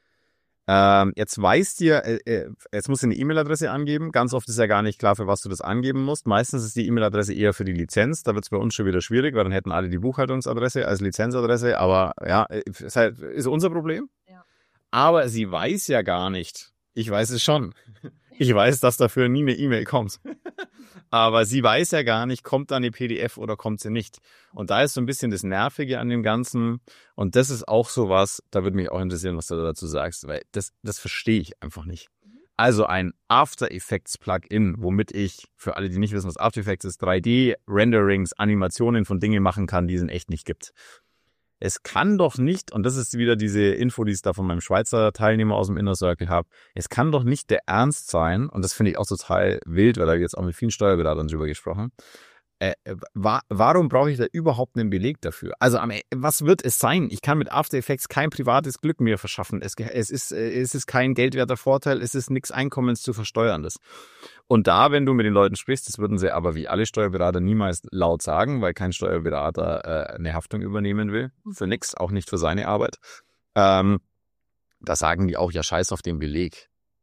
Ähm, jetzt weißt ihr, äh, äh, jetzt musst du eine E-Mail-Adresse angeben. Ganz oft ist ja gar nicht klar, für was du das angeben musst. Meistens ist die E-Mail-Adresse eher für die Lizenz. Da wird es bei uns schon wieder schwierig, weil dann hätten alle die Buchhaltungsadresse als Lizenzadresse. Aber ja, ist, halt, ist unser Problem. Ja. Aber sie weiß ja gar nicht. Ich weiß es schon. Ich weiß, dass dafür nie eine E-Mail kommt. Aber sie weiß ja gar nicht, kommt da eine P D F oder kommt sie nicht. Und da ist so ein bisschen das Nervige an dem Ganzen. Und das ist auch sowas, da würde mich auch interessieren, was du dazu sagst, weil das, das verstehe ich einfach nicht. Also ein After Effects Plugin, womit ich, für alle, die nicht wissen, was After Effects ist, drei D Renderings, Animationen von Dingen machen kann, die es in echt nicht gibt. es kann doch nicht, und das ist wieder diese Info, die ich da von meinem Schweizer Teilnehmer aus dem Inner Circle habe, es kann doch nicht der Ernst sein, und das finde ich auch total wild, weil da habe ich jetzt auch mit vielen Steuerberatern drüber gesprochen, Äh, wa- warum brauche ich da überhaupt einen Beleg dafür? Also am, E- was wird es sein? Ich kann mit After Effects kein privates Glück mehr verschaffen. Es, ge- es, ist, äh, es ist kein geldwerter Vorteil, es ist nichts Einkommens zu versteuerndes. Und da, wenn du mit den Leuten sprichst, das würden sie aber wie alle Steuerberater niemals laut sagen, weil kein Steuerberater äh, eine Haftung übernehmen will. Für nichts, auch nicht für seine Arbeit. Ähm, da sagen die auch, ja, scheiß auf den Beleg.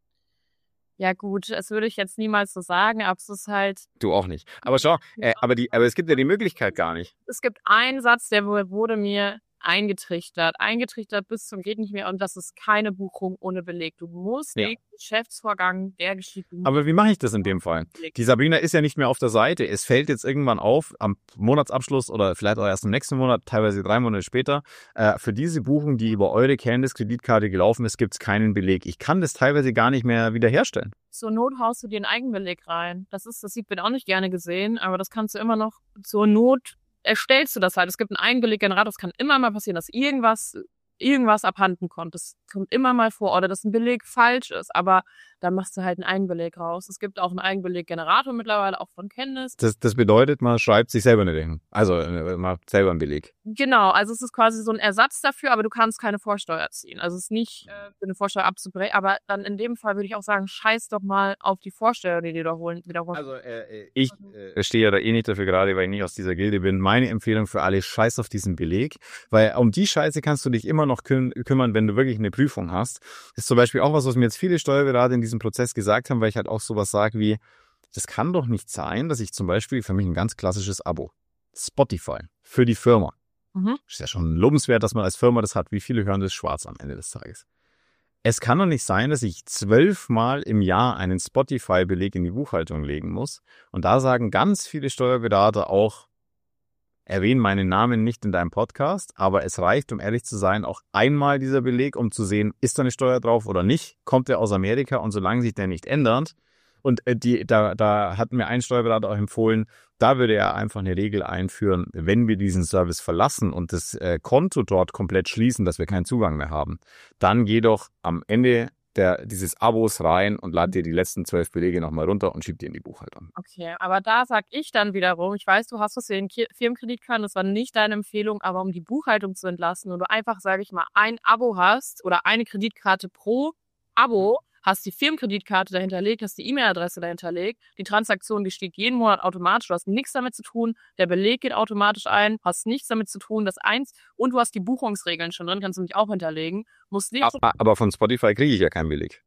Ja gut, das würde ich jetzt niemals so sagen, aber es ist halt, Du auch nicht. Aber schau, äh, aber, die, aber es gibt ja die Möglichkeit gar nicht. es gibt einen Satz, der wu- wurde mir eingetrichtert, eingetrichtert bis zum geht nicht mehr und das ist keine Buchung ohne Beleg. Du musst Ja. den Geschäftsvorgang, der geschieht. du musst Aber wie mache ich das in dem Fall? Beleg. Die Sabrina ist ja nicht mehr auf der Seite. Es fällt jetzt irgendwann auf, am Monatsabschluss oder vielleicht auch erst im nächsten Monat, teilweise drei Monate später, äh, für diese Buchung, die über eure Candice-Kreditkarte gelaufen ist, gibt es keinen Beleg. Ich kann das teilweise gar nicht mehr wiederherstellen. Zur Not haust du dir einen Eigenbeleg rein. Das ist, das sieht wird auch nicht gerne gesehen, aber das kannst du immer noch zur Not erstellst du das halt. Es gibt einen Eigenbeleggenerator. Es kann immer mal passieren, dass irgendwas, irgendwas abhanden kommt. Das kommt immer mal vor oder dass ein Beleg falsch ist. Aber da machst du halt einen Eigenbeleg raus. Es gibt auch einen Eigenbeleggenerator mittlerweile, auch von Candice. Das, das bedeutet, man schreibt sich selber eine Rechnung. Also äh, man macht selber einen Beleg. Genau, also es ist quasi so ein Ersatz dafür, aber du kannst keine Vorsteuer ziehen. Also es ist nicht äh, für eine Vorsteuer abzubrechen, aber dann in dem Fall würde ich auch sagen, scheiß doch mal auf die Vorsteuer, die dir wiederholen. wiederholen. Also äh, ich äh, stehe ja da eh nicht dafür gerade, weil ich nicht aus dieser Gilde bin. Meine Empfehlung für alle, scheiß auf diesen Beleg, weil um die Scheiße kannst du dich immer noch küm kümmern, wenn du wirklich eine Prüfung hast. Das ist zum Beispiel auch was, was mir jetzt viele Steuerberater in diesem Prozess gesagt haben, weil ich halt auch sowas sage wie, das kann doch nicht sein, dass ich zum Beispiel, für mich ein ganz klassisches Abo, Spotify, für die Firma. Mhm. Ist ja schon lobenswert, dass man als Firma das hat. Wie viele hören das schwarz am Ende des Tages? Es kann doch nicht sein, dass ich zwölfmal im Jahr einen Spotify-Beleg in die Buchhaltung legen muss. Und da sagen ganz viele Steuerberater auch, erwähnen meinen Namen nicht in deinem Podcast, aber es reicht, um ehrlich zu sein, auch einmal dieser Beleg, um zu sehen, ist da eine Steuer drauf oder nicht, kommt der aus Amerika und solange sich der nicht ändert. Und äh, die, da, da hat mir ein Steuerberater auch empfohlen, da würde er einfach eine Regel einführen, wenn wir diesen Service verlassen und das äh, Konto dort komplett schließen, dass wir keinen Zugang mehr haben, dann geh doch am Ende der, dieses Abos rein und lad dir die letzten zwölf Belege nochmal runter und schieb die in die Buchhaltung. Okay, aber da sag ich dann wiederum, ich weiß, du hast was für den Ki- Firmenkreditkarte, das war nicht deine Empfehlung, aber um die Buchhaltung zu entlasten und du einfach, sage ich mal, ein Abo hast oder eine Kreditkarte pro Abo, hast die Firmenkreditkarte dahinterlegt, hast die E-Mail-Adresse dahinterlegt, die Transaktion, die steht jeden Monat automatisch, du hast nichts damit zu tun, der Beleg geht automatisch ein, hast nichts damit zu tun, das eins, und du hast die Buchungsregeln schon drin, kannst du mich auch hinterlegen, musst nicht, Aber, aber von Spotify kriege ich ja keinen Beleg.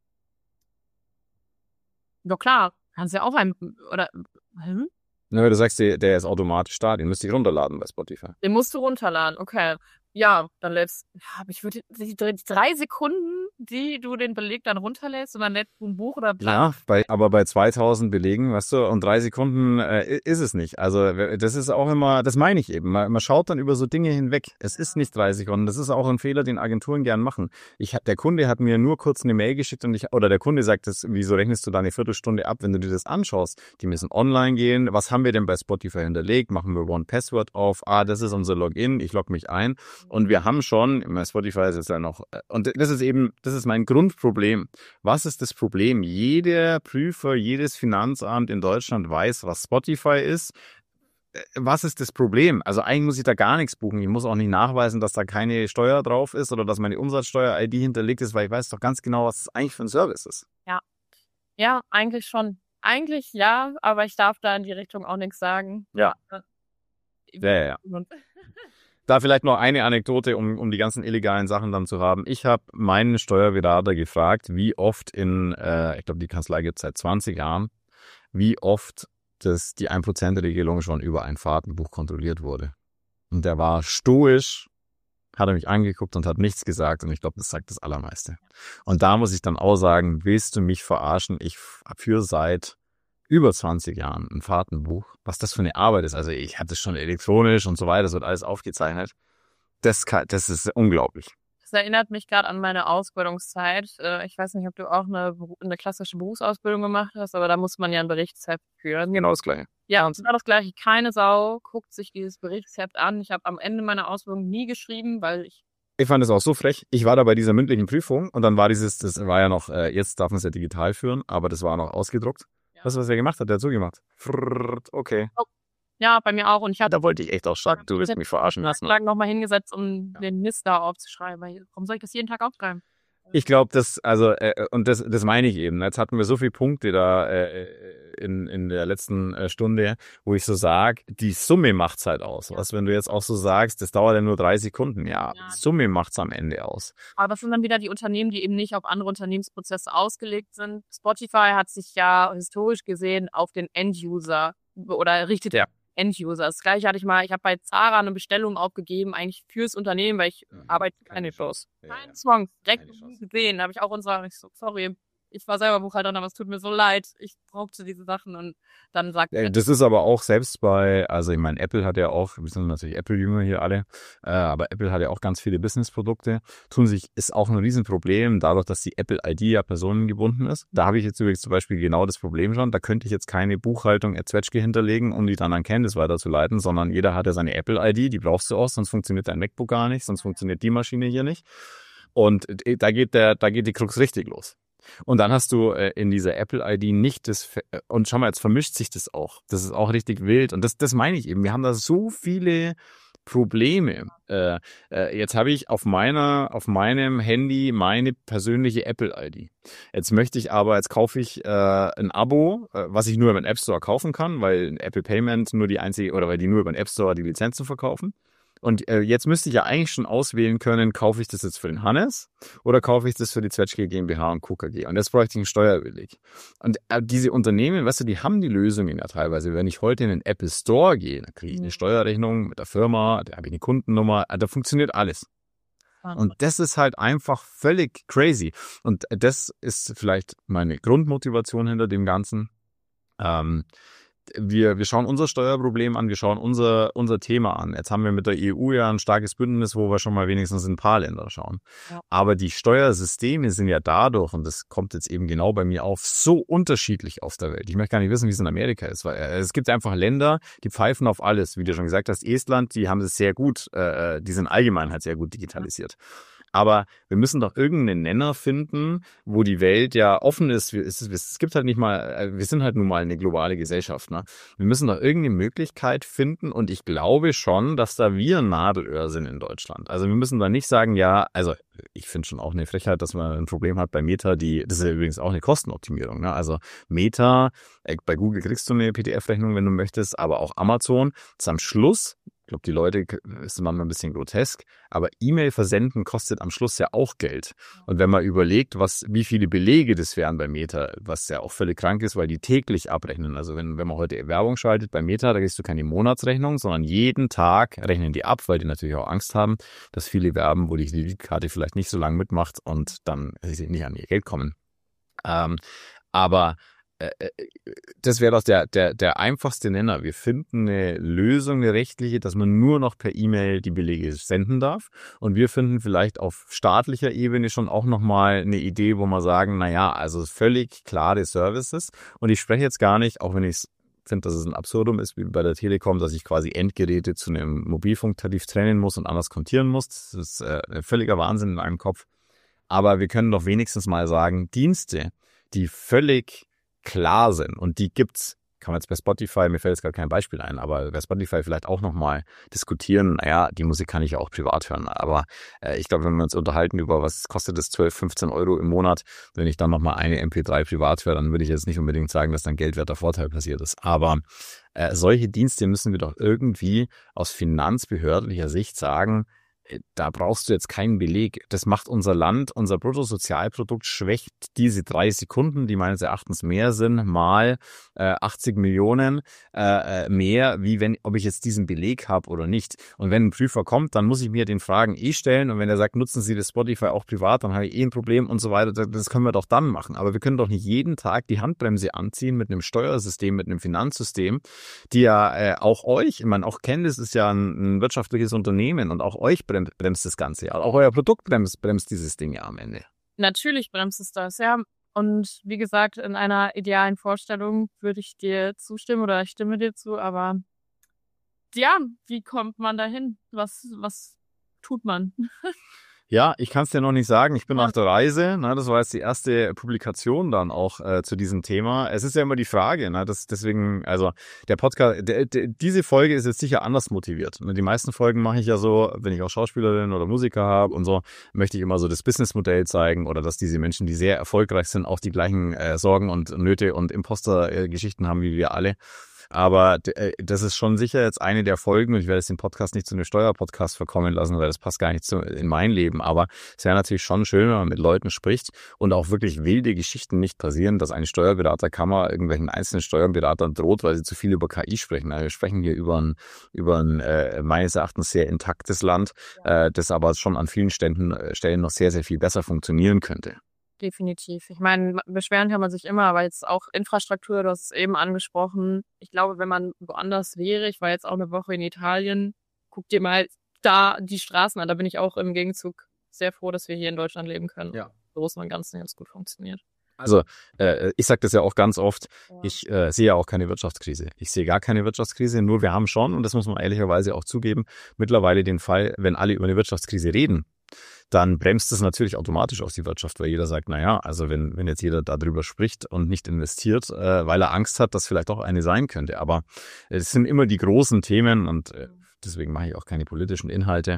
ja klar, kannst ja auch ein, oder, hm? Nö, du sagst, der, der ist automatisch da, den müsste ich runterladen bei Spotify. Den musst du runterladen, okay. Ja, dann lädst, ja, aber ich würde, die drei die drei Sekunden, die du den Beleg dann runterlädst und dann lädst du ein Buch oder bla. Ja, bei, aber bei zweitausend Belegen, weißt du, und drei Sekunden äh, ist es nicht. Also das ist auch immer, das meine ich eben, man, man schaut dann über so Dinge hinweg. Es ist nicht drei Sekunden, das ist auch ein Fehler, den Agenturen gern machen. Ich, der Kunde hat mir nur kurz eine Mail geschickt und ich, oder der Kunde sagt, das, wieso rechnest du da eine Viertelstunde ab, wenn du dir das anschaust? Die müssen online gehen, was haben wir denn bei Spotify hinterlegt? Machen wir One Password auf, ah, das ist unser Login, ich log mich ein. Und wir haben schon, bei Spotify ist es ja noch, und das ist eben, das ist mein Grundproblem. Was ist das Problem? Jeder Prüfer, jedes Finanzamt in Deutschland weiß, was Spotify ist. Was ist das Problem? Also eigentlich muss ich da gar nichts buchen. Ich muss auch nicht nachweisen, dass da keine Steuer drauf ist oder dass meine Umsatzsteuer-I D hinterlegt ist, weil ich weiß doch ganz genau, was das eigentlich für ein Service ist. Ja. Ja, eigentlich schon. Eigentlich ja, aber ich darf da in die Richtung auch nichts sagen. Ja. Ja, ja, ja. Da vielleicht noch eine Anekdote, um, um die ganzen illegalen Sachen dann zu haben. Ich habe meinen Steuerberater gefragt, wie oft in, äh, ich glaube, die Kanzlei gibt es seit zwanzig Jahren, wie oft das, die ein Prozent Regelung schon über ein Fahrtenbuch kontrolliert wurde. Und der war stoisch, hat er mich angeguckt und hat nichts gesagt. Und ich glaube, das sagt das Allermeiste. Und da muss ich dann auch sagen, willst du mich verarschen? Ich führe seit über zwanzig Jahren ein Fahrtenbuch, was das für eine Arbeit ist. Also ich hatte es schon elektronisch und so weiter, das wird alles aufgezeichnet. Das, kann, das ist unglaublich. Das erinnert mich gerade an meine Ausbildungszeit. Äh, Ich weiß nicht, ob du auch eine, Beru- eine klassische Berufsausbildung gemacht hast, aber da muss man ja ein Berichtsheft führen. Genau das Gleiche. Ja, und es war das Gleiche. Keine Sau guckt sich dieses Berichtsheft an. Ich habe am Ende meiner Ausbildung nie geschrieben, weil ich Ich fand es auch so frech. Ich war da bei dieser mündlichen Prüfung und dann war dieses, das war ja noch, äh, jetzt darf man es ja digital führen, aber das war noch ausgedruckt. ja. Weißt du, was er gemacht hat? Der hat so gemacht. Frrrrt, okay. Ja, bei mir auch. Und ich hatte Da wollte ich echt auch sagen, du willst mich verarschen lassen. lang nochmal hingesetzt, um Ja. den Mist da aufzuschreiben. Weil Warum soll ich das jeden Tag aufschreiben? Ich glaube, das, also, äh, und das, das meine ich eben. Jetzt hatten wir so viele Punkte da äh, in, in der letzten äh, Stunde, wo ich so sag, die Summe macht's halt aus. Ja. Was, wenn du jetzt auch so sagst, das dauert ja nur drei Sekunden. Ja, Ja. die Summe macht's am Ende aus. Aber das sind dann wieder die Unternehmen, die eben nicht auf andere Unternehmensprozesse ausgelegt sind. Spotify hat sich ja historisch gesehen auf den End-User oder richtet Ja. End-User. Das gleiche hatte ich mal, ich habe bei Zara eine Bestellung aufgegeben, eigentlich fürs Unternehmen, weil ich Mhm. arbeite Keine keine Chance. Chance. Ja, Kein ja. Song, direkt Keine nie Chance. gesehen. Da habe ich auch unserer, ich so, sorry, ich war selber Buchhalterin, aber es tut mir so leid. Ich brauchte diese Sachen und dann sagt Äh, er, Das ist aber auch selbst bei, also ich meine, Apple hat ja auch, wir sind natürlich Apple-Jünger hier alle, äh, aber Apple hat ja auch ganz viele Business-Produkte, tun sich, ist auch ein Riesenproblem, dadurch, dass die Apple-I D ja personengebunden ist. Da habe ich jetzt übrigens zum Beispiel genau das Problem schon, da könnte ich jetzt keine Buchhaltung at Zwetschge hinterlegen, um die dann an Candice weiterzuleiten, sondern jeder hat ja seine Apple-I D, die brauchst du auch, sonst funktioniert dein MacBook gar nicht, sonst funktioniert die Maschine hier nicht. Und äh, da geht der, da geht die Krux richtig los. Und dann hast du äh, in dieser Apple-I D nicht das, Fe- äh, und schau mal, jetzt vermischt sich das auch. Das ist auch richtig wild. Und das, das meine ich eben. Wir haben da so viele Probleme. Äh, äh, jetzt habe ich auf meiner, auf meinem Handy meine persönliche Apple-I D. Jetzt möchte ich aber, jetzt kaufe ich äh, ein Abo, äh, was ich nur über den App Store kaufen kann, weil Apple Payment nur die einzige, oder weil die nur über den App Store die Lizenzen verkaufen. Und äh, jetzt müsste ich ja eigentlich schon auswählen können, kaufe ich das jetzt für den Hannes oder kaufe ich das für die Zwetschge GmbH und Co. K G. Und jetzt bräuchte ich einen Steuerbeleg. Und äh, diese Unternehmen, weißt du, die haben die Lösungen ja teilweise. Wenn ich heute in den Apple Store gehe, dann kriege ich eine Steuerrechnung mit der Firma, da habe ich eine Kundennummer, da funktioniert alles. Und das ist halt einfach völlig crazy. Und das ist vielleicht meine Grundmotivation hinter dem Ganzen. Ähm, Wir, wir schauen unser Steuerproblem an, wir schauen unser, unser Thema an. Jetzt haben wir mit der E U ja ein starkes Bündnis, wo wir schon mal wenigstens in ein paar Länder schauen. Ja. Aber die Steuersysteme sind ja dadurch, und das kommt jetzt eben genau bei mir auf, so unterschiedlich auf der Welt. Ich möchte gar nicht wissen, wie es in Amerika ist, weil äh, es gibt einfach Länder, die pfeifen auf alles. Wie du schon gesagt hast, Estland, die haben es sehr gut, äh, die sind allgemein halt sehr gut digitalisiert. Aber wir müssen doch irgendeinen Nenner finden, wo die Welt ja offen ist. Wir, es, es gibt halt nicht mal, wir sind halt nun mal eine globale Gesellschaft. Ne? Wir müssen doch irgendeine Möglichkeit finden und ich glaube schon, dass da wir ein Nadelöhr sind in Deutschland. Also wir müssen da nicht sagen, ja, also ich finde schon auch eine Frechheit, dass man ein Problem hat bei Meta, die, das ist ja übrigens auch eine Kostenoptimierung. Ne? Also Meta, äh, bei Google kriegst du eine P D F-Rechnung, wenn du möchtest, aber auch Amazon, das am Schluss, ich glaube, die Leute, ist manchmal ein bisschen grotesk, aber E-Mail versenden kostet am Schluss ja auch Geld. Und wenn man überlegt, was, wie viele Belege das wären bei Meta, was ja auch völlig krank ist, weil die täglich abrechnen. Also wenn, wenn man heute Werbung schaltet bei Meta, da kriegst du keine Monatsrechnung, sondern jeden Tag rechnen die ab, weil die natürlich auch Angst haben, dass viele werben, wo die Kreditkarte vielleicht nicht so lange mitmacht und dann nicht an ihr Geld kommen. Ähm, aber das wäre doch der, der, der einfachste Nenner. Wir finden eine Lösung, eine rechtliche, dass man nur noch per E-Mail die Belege senden darf. Und wir finden vielleicht auf staatlicher Ebene schon auch nochmal eine Idee, wo wir sagen, naja, also völlig klare Services. Und ich spreche jetzt gar nicht, auch wenn ich finde, dass es ein Absurdum ist, wie bei der Telekom, dass ich quasi Endgeräte zu einem Mobilfunktarif trennen muss und anders kontieren muss. Das ist äh, ein völliger Wahnsinn in einem Kopf. Aber wir können doch wenigstens mal sagen, Dienste, die völlig klar sind und die gibt's, kann man jetzt bei Spotify, mir fällt jetzt gerade kein Beispiel ein, aber bei Spotify vielleicht auch nochmal diskutieren, naja, die Musik kann ich ja auch privat hören, aber äh, ich glaube, wenn wir uns unterhalten über, was kostet das, zwölf, fünfzehn Euro im Monat, wenn ich dann nochmal eine M P drei privat höre, dann würde ich jetzt nicht unbedingt sagen, dass dann geldwerter Vorteil passiert ist, aber äh, solche Dienste müssen wir doch irgendwie aus finanzbehördlicher Sicht sagen, da brauchst du jetzt keinen Beleg. Das macht unser Land, unser Bruttosozialprodukt schwächt diese drei Sekunden, die meines Erachtens mehr sind, mal äh, achtzig Millionen äh, mehr, wie wenn, ob ich jetzt diesen Beleg habe oder nicht. Und wenn ein Prüfer kommt, dann muss ich mir den Fragen eh stellen. Und wenn er sagt, nutzen Sie das Spotify auch privat, dann habe ich eh ein Problem und so weiter. Das können wir doch dann machen. Aber wir können doch nicht jeden Tag die Handbremse anziehen mit einem Steuersystem, mit einem Finanzsystem, die ja äh, auch euch, ich meine, auch Candice ist ja ein, ein wirtschaftliches Unternehmen und auch euch bremst bremst, bremst das Ganze ja. Auch euer Produkt bremst, bremst dieses Ding ja am Ende. Natürlich bremst es das, ja. Und wie gesagt, in einer idealen Vorstellung würde ich dir zustimmen oder ich stimme dir zu, aber ja, wie kommt man dahin? Was, was tut man? Ja, ich kann es dir noch nicht sagen. Ich bin ja. auf der Reise. Ne, das war jetzt die erste Publikation dann auch äh, zu diesem Thema. Es ist ja immer die Frage, ne, dass deswegen, also der Podcast, der, der, diese Folge ist jetzt sicher anders motiviert. Die meisten Folgen mache ich ja so, wenn ich auch Schauspielerin oder Musiker habe und so, möchte ich immer so das Businessmodell zeigen oder dass diese Menschen, die sehr erfolgreich sind, auch die gleichen äh, Sorgen und Nöte und Imposter-Geschichten haben wie wir alle. Aber äh, das ist schon sicher jetzt eine der Folgen und ich werde jetzt den Podcast nicht zu einem Steuerpodcast verkommen lassen, weil das passt gar nicht zu, in mein Leben. Aber es wäre natürlich schon schön, wenn man mit Leuten spricht und auch wirklich wilde Geschichten nicht passieren, dass eine Steuerberaterkammer irgendwelchen einzelnen Steuerberatern droht, weil sie zu viel über K I sprechen. Also wir sprechen hier über ein, über ein äh, meines Erachtens sehr intaktes Land, äh, das aber schon an vielen Ständen, äh, Stellen noch sehr, sehr viel besser funktionieren könnte. Definitiv. Ich meine, beschweren kann man sich immer, aber jetzt auch Infrastruktur, du hast es eben angesprochen. Ich glaube, wenn man woanders wäre, ich war jetzt auch eine Woche in Italien, guck dir mal da die Straßen an, da bin ich auch im Gegenzug sehr froh, dass wir hier in Deutschland leben können. Ja. So ist man ganz ganz gut funktioniert. Also äh, ich sage das ja auch ganz oft, ja. ich äh, sehe ja auch keine Wirtschaftskrise. Ich sehe gar keine Wirtschaftskrise, nur wir haben schon, und das muss man ehrlicherweise auch zugeben, mittlerweile den Fall, wenn alle über eine Wirtschaftskrise reden, dann bremst es natürlich automatisch auch die Wirtschaft, weil jeder sagt, naja, also wenn wenn jetzt jeder darüber spricht und nicht investiert, äh, weil er Angst hat, dass vielleicht auch eine sein könnte. Aber es sind immer die großen Themen und äh, deswegen mache ich auch keine politischen Inhalte.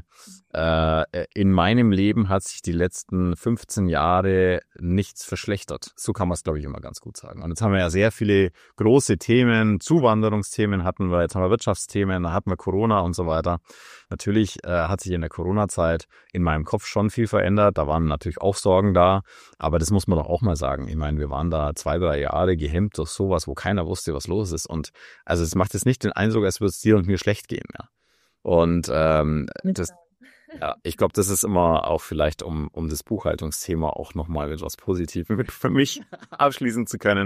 Äh, in meinem Leben hat sich die letzten fünfzehn Jahre nichts verschlechtert. So kann man es, glaube ich, immer ganz gut sagen. Und jetzt haben wir ja sehr viele große Themen, Zuwanderungsthemen hatten wir, jetzt haben wir Wirtschaftsthemen, da hatten wir Corona und so weiter. Natürlich äh, hat sich in der Corona-Zeit in meinem Kopf schon viel verändert. Da waren natürlich auch Sorgen da, aber das muss man doch auch mal sagen. Ich meine, wir waren da zwei, drei Jahre gehemmt durch sowas, wo keiner wusste, was los ist. Und also es macht jetzt nicht den Eindruck, als würde es dir und mir schlecht gehen, ja. Und ähm, das, ja, ich glaube, das ist immer auch vielleicht, um um das Buchhaltungsthema auch nochmal etwas Positives für mich abschließen zu können.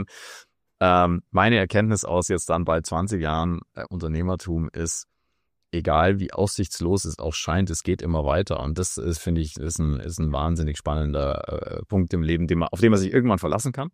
Ähm, meine Erkenntnis aus jetzt dann bald zwanzig Jahren äh, Unternehmertum ist, egal wie aussichtslos es auch scheint, es geht immer weiter. Und das ist, finde ich, ist ein, ist ein wahnsinnig spannender äh, Punkt im Leben, den man, auf den man sich irgendwann verlassen kann.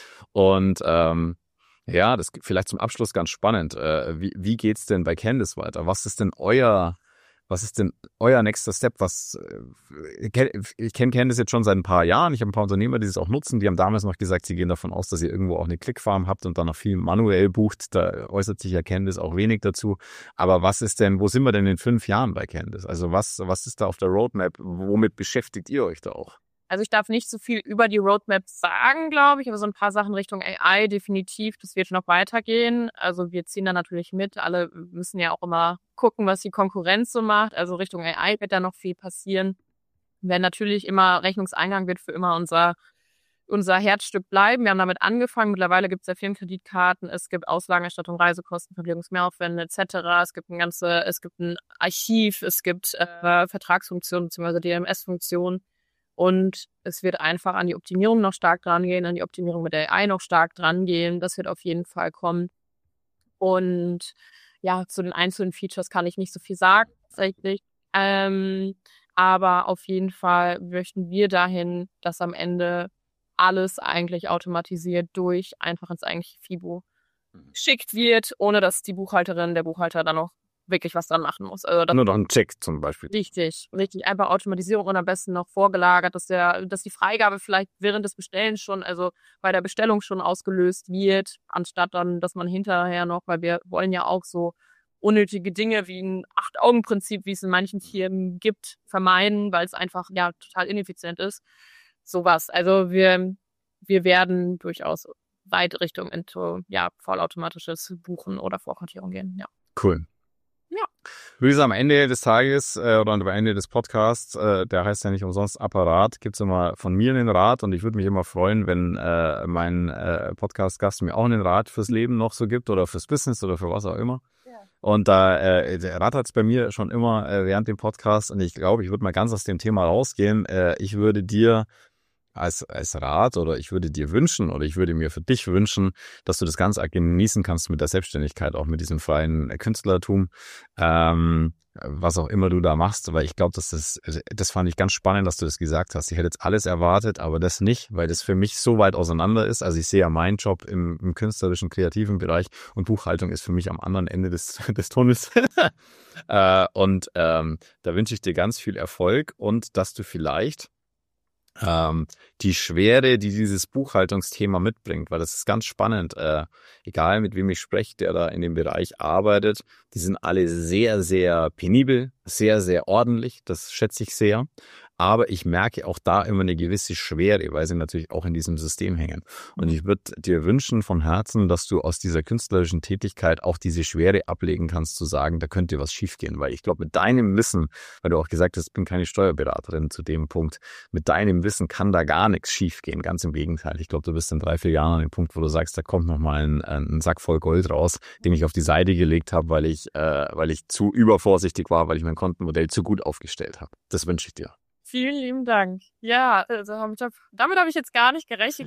Und ähm, ja, das vielleicht zum Abschluss ganz spannend. Äh, wie, wie geht's denn bei Candice weiter? Was ist denn euer, was ist denn euer nächster Step? Was äh, ich kenne Candice jetzt schon seit ein paar Jahren. Ich habe ein paar Unternehmer, die das auch nutzen. Die haben damals noch gesagt, sie gehen davon aus, dass ihr irgendwo auch eine Clickfarm habt und dann noch viel manuell bucht. Da äußert sich ja Candice auch wenig dazu. Aber was ist denn, wo sind wir denn in fünf Jahren bei Candice? Also was, was ist da auf der Roadmap? Womit beschäftigt ihr euch da auch? Also ich darf nicht so viel über die Roadmap sagen, glaube ich, aber so ein paar Sachen Richtung A I definitiv, das wird noch weitergehen. Also wir ziehen da natürlich mit. Alle müssen ja auch immer gucken, was die Konkurrenz so macht. Also Richtung A I wird da noch viel passieren. Wenn natürlich immer Rechnungseingang wird für immer unser unser Herzstück bleiben. Wir haben damit angefangen. Mittlerweile gibt es ja Firmenkreditkarten, es gibt Auslagenerstattung, Reisekosten, Verpflegungsmehraufwände et cetera. Es gibt ein ganze, es gibt ein Archiv, es gibt äh, Vertragsfunktionen bzw. D M S-Funktionen. Und es wird einfach an die Optimierung noch stark dran gehen, an die Optimierung mit der A I noch stark dran gehen. Das wird auf jeden Fall kommen. Und ja, zu den einzelnen Features kann ich nicht so viel sagen, tatsächlich. Ähm, aber auf jeden Fall möchten wir dahin, dass am Ende alles eigentlich automatisiert durch einfach ins eigentliche FIBO geschickt wird, ohne dass die Buchhalterin, der Buchhalter dann noch wirklich was dran machen muss. Also das nur noch ein Check zum Beispiel. Richtig, richtig. Einfach Automatisierung und am besten noch vorgelagert, dass der, dass die Freigabe vielleicht während des Bestellens schon, also bei der Bestellung schon ausgelöst wird, anstatt dann, dass man hinterher noch, weil wir wollen ja auch so unnötige Dinge wie ein Acht-Augen-Prinzip, wie es in manchen Firmen gibt, vermeiden, weil es einfach ja total ineffizient ist. Sowas. Also wir, wir werden durchaus weit Richtung into, ja, vollautomatisches Buchen oder Vorkartierung gehen, ja. Cool. Ja. Luisa, am Ende des Tages äh, oder am Ende des Podcasts, äh, der heißt ja nicht umsonst Apparat, gibt's immer von mir einen Rat und ich würde mich immer freuen, wenn äh, mein äh, Podcast-Gast mir auch einen Rat fürs Leben noch so gibt oder fürs Business oder für was auch immer. Ja. Und da äh, der Rat hat's bei mir schon immer äh, während dem Podcast und ich glaube, ich würde mal ganz aus dem Thema rausgehen. Äh, ich würde dir als, als Rat oder ich würde dir wünschen oder ich würde mir für dich wünschen, dass du das ganz arg genießen kannst mit der Selbstständigkeit, auch mit diesem freien Künstlertum, ähm, was auch immer du da machst, weil ich glaube, dass das, das fand ich ganz spannend, dass du das gesagt hast. Ich hätte jetzt alles erwartet, aber das nicht, weil das für mich so weit auseinander ist. Also ich sehe ja meinen Job im, im künstlerischen, kreativen Bereich und Buchhaltung ist für mich am anderen Ende des, des Tunnels. äh, und ähm, da wünsche ich dir ganz viel Erfolg und dass du vielleicht ähm, die Schwere, die dieses Buchhaltungsthema mitbringt, weil das ist ganz spannend, äh, egal mit wem ich spreche, der da in dem Bereich arbeitet, die sind alle sehr, sehr penibel, sehr, sehr ordentlich, das schätze ich sehr, aber ich merke auch da immer eine gewisse Schwere, weil sie natürlich auch in diesem System hängen. Und ich würde dir wünschen von Herzen, dass du aus dieser künstlerischen Tätigkeit auch diese Schwere ablegen kannst, zu sagen, da könnte was schiefgehen, weil ich glaube, mit deinem Wissen, weil du auch gesagt hast, ich bin keine Steuerberaterin zu dem Punkt, mit deinem Wissen kann da gar nichts schiefgehen, ganz im Gegenteil. Ich glaube, du bist in drei, vier Jahren an dem Punkt, wo du sagst, da kommt nochmal ein, ein Sack voll Gold raus, den ich auf die Seite gelegt habe, weil ich, äh, weil ich zu übervorsichtig war, weil ich mein Kontenmodell zu gut aufgestellt habe. Das wünsche ich dir. Vielen lieben Dank. Ja, also hab ich, damit habe ich jetzt gar nicht gerechnet.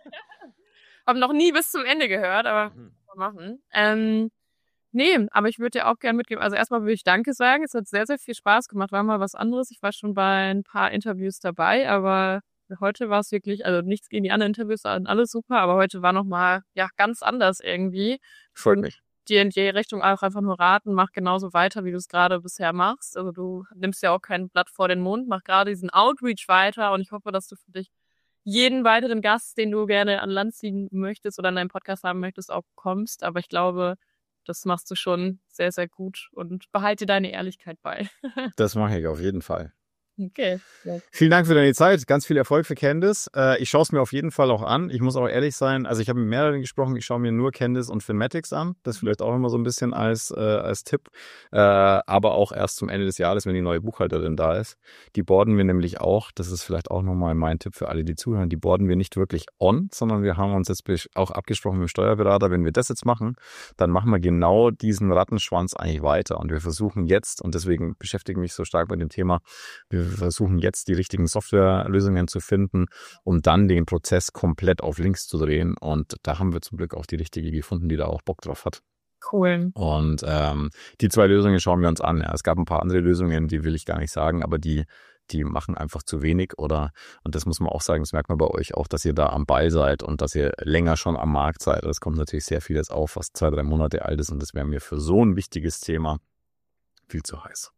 Habe noch nie bis zum Ende gehört, aber mhm. mal machen. Ähm, nee, aber ich würde dir auch gerne mitgeben. Also erstmal würde ich Danke sagen. Es hat sehr, sehr viel Spaß gemacht. War mal was anderes. Ich war schon bei ein paar Interviews dabei, aber heute war es wirklich, also nichts gegen die anderen Interviews, waren alles super, aber heute war nochmal, ja, ganz anders irgendwie. Freut mich. Dir in die Richtung auch einfach nur raten, mach genauso weiter, wie du es gerade bisher machst. Also du nimmst ja auch kein Blatt vor den Mund, mach gerade diesen Outreach weiter und ich hoffe, dass du für dich jeden weiteren Gast, den du gerne an Land ziehen möchtest oder in deinem Podcast haben möchtest, auch bekommst. Aber ich glaube, das machst du schon sehr, sehr gut und behalte deine Ehrlichkeit bei. Das mache ich auf jeden Fall. Okay. Ja. Vielen Dank für deine Zeit. Ganz viel Erfolg für Candice. Äh, ich schaue es mir auf jeden Fall auch an. Ich muss auch ehrlich sein, also ich habe mit mehreren gesprochen, ich schaue mir nur Candice und Finmatics an. Das vielleicht auch immer so ein bisschen als, äh, als Tipp. Äh, aber auch erst zum Ende des Jahres, wenn die neue Buchhalterin da ist. Die boarden wir nämlich auch, das ist vielleicht auch nochmal mein Tipp für alle, die zuhören, die boarden wir nicht wirklich on, sondern wir haben uns jetzt auch abgesprochen mit dem Steuerberater, wenn wir das jetzt machen, dann machen wir genau diesen Rattenschwanz eigentlich weiter. Und wir versuchen jetzt, und deswegen beschäftige ich mich so stark mit dem Thema, wir Wir versuchen jetzt die richtigen Softwarelösungen zu finden, um dann den Prozess komplett auf links zu drehen. Und da haben wir zum Glück auch die richtige gefunden, die da auch Bock drauf hat. Cool. Und ähm, die zwei Lösungen schauen wir uns an. Ja, es gab ein paar andere Lösungen, die will ich gar nicht sagen, aber die die machen einfach zu wenig oder, und das muss man auch sagen, das merkt man bei euch auch, dass ihr da am Ball seid und dass ihr länger schon am Markt seid. Es kommt natürlich sehr vieles auf, was zwei, drei Monate alt ist und das wäre mir für so ein wichtiges Thema viel zu heiß.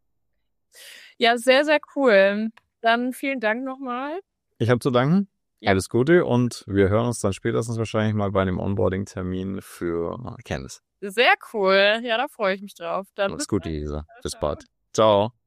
Ja, sehr, sehr cool. Dann vielen Dank nochmal. Ich habe zu danken. Ja. Alles Gute und wir hören uns dann spätestens wahrscheinlich mal bei einem Onboarding-Termin für Candice. Sehr cool. Ja, da freue ich mich drauf. Dann Alles Gute, Isa. Bis bald. Ciao.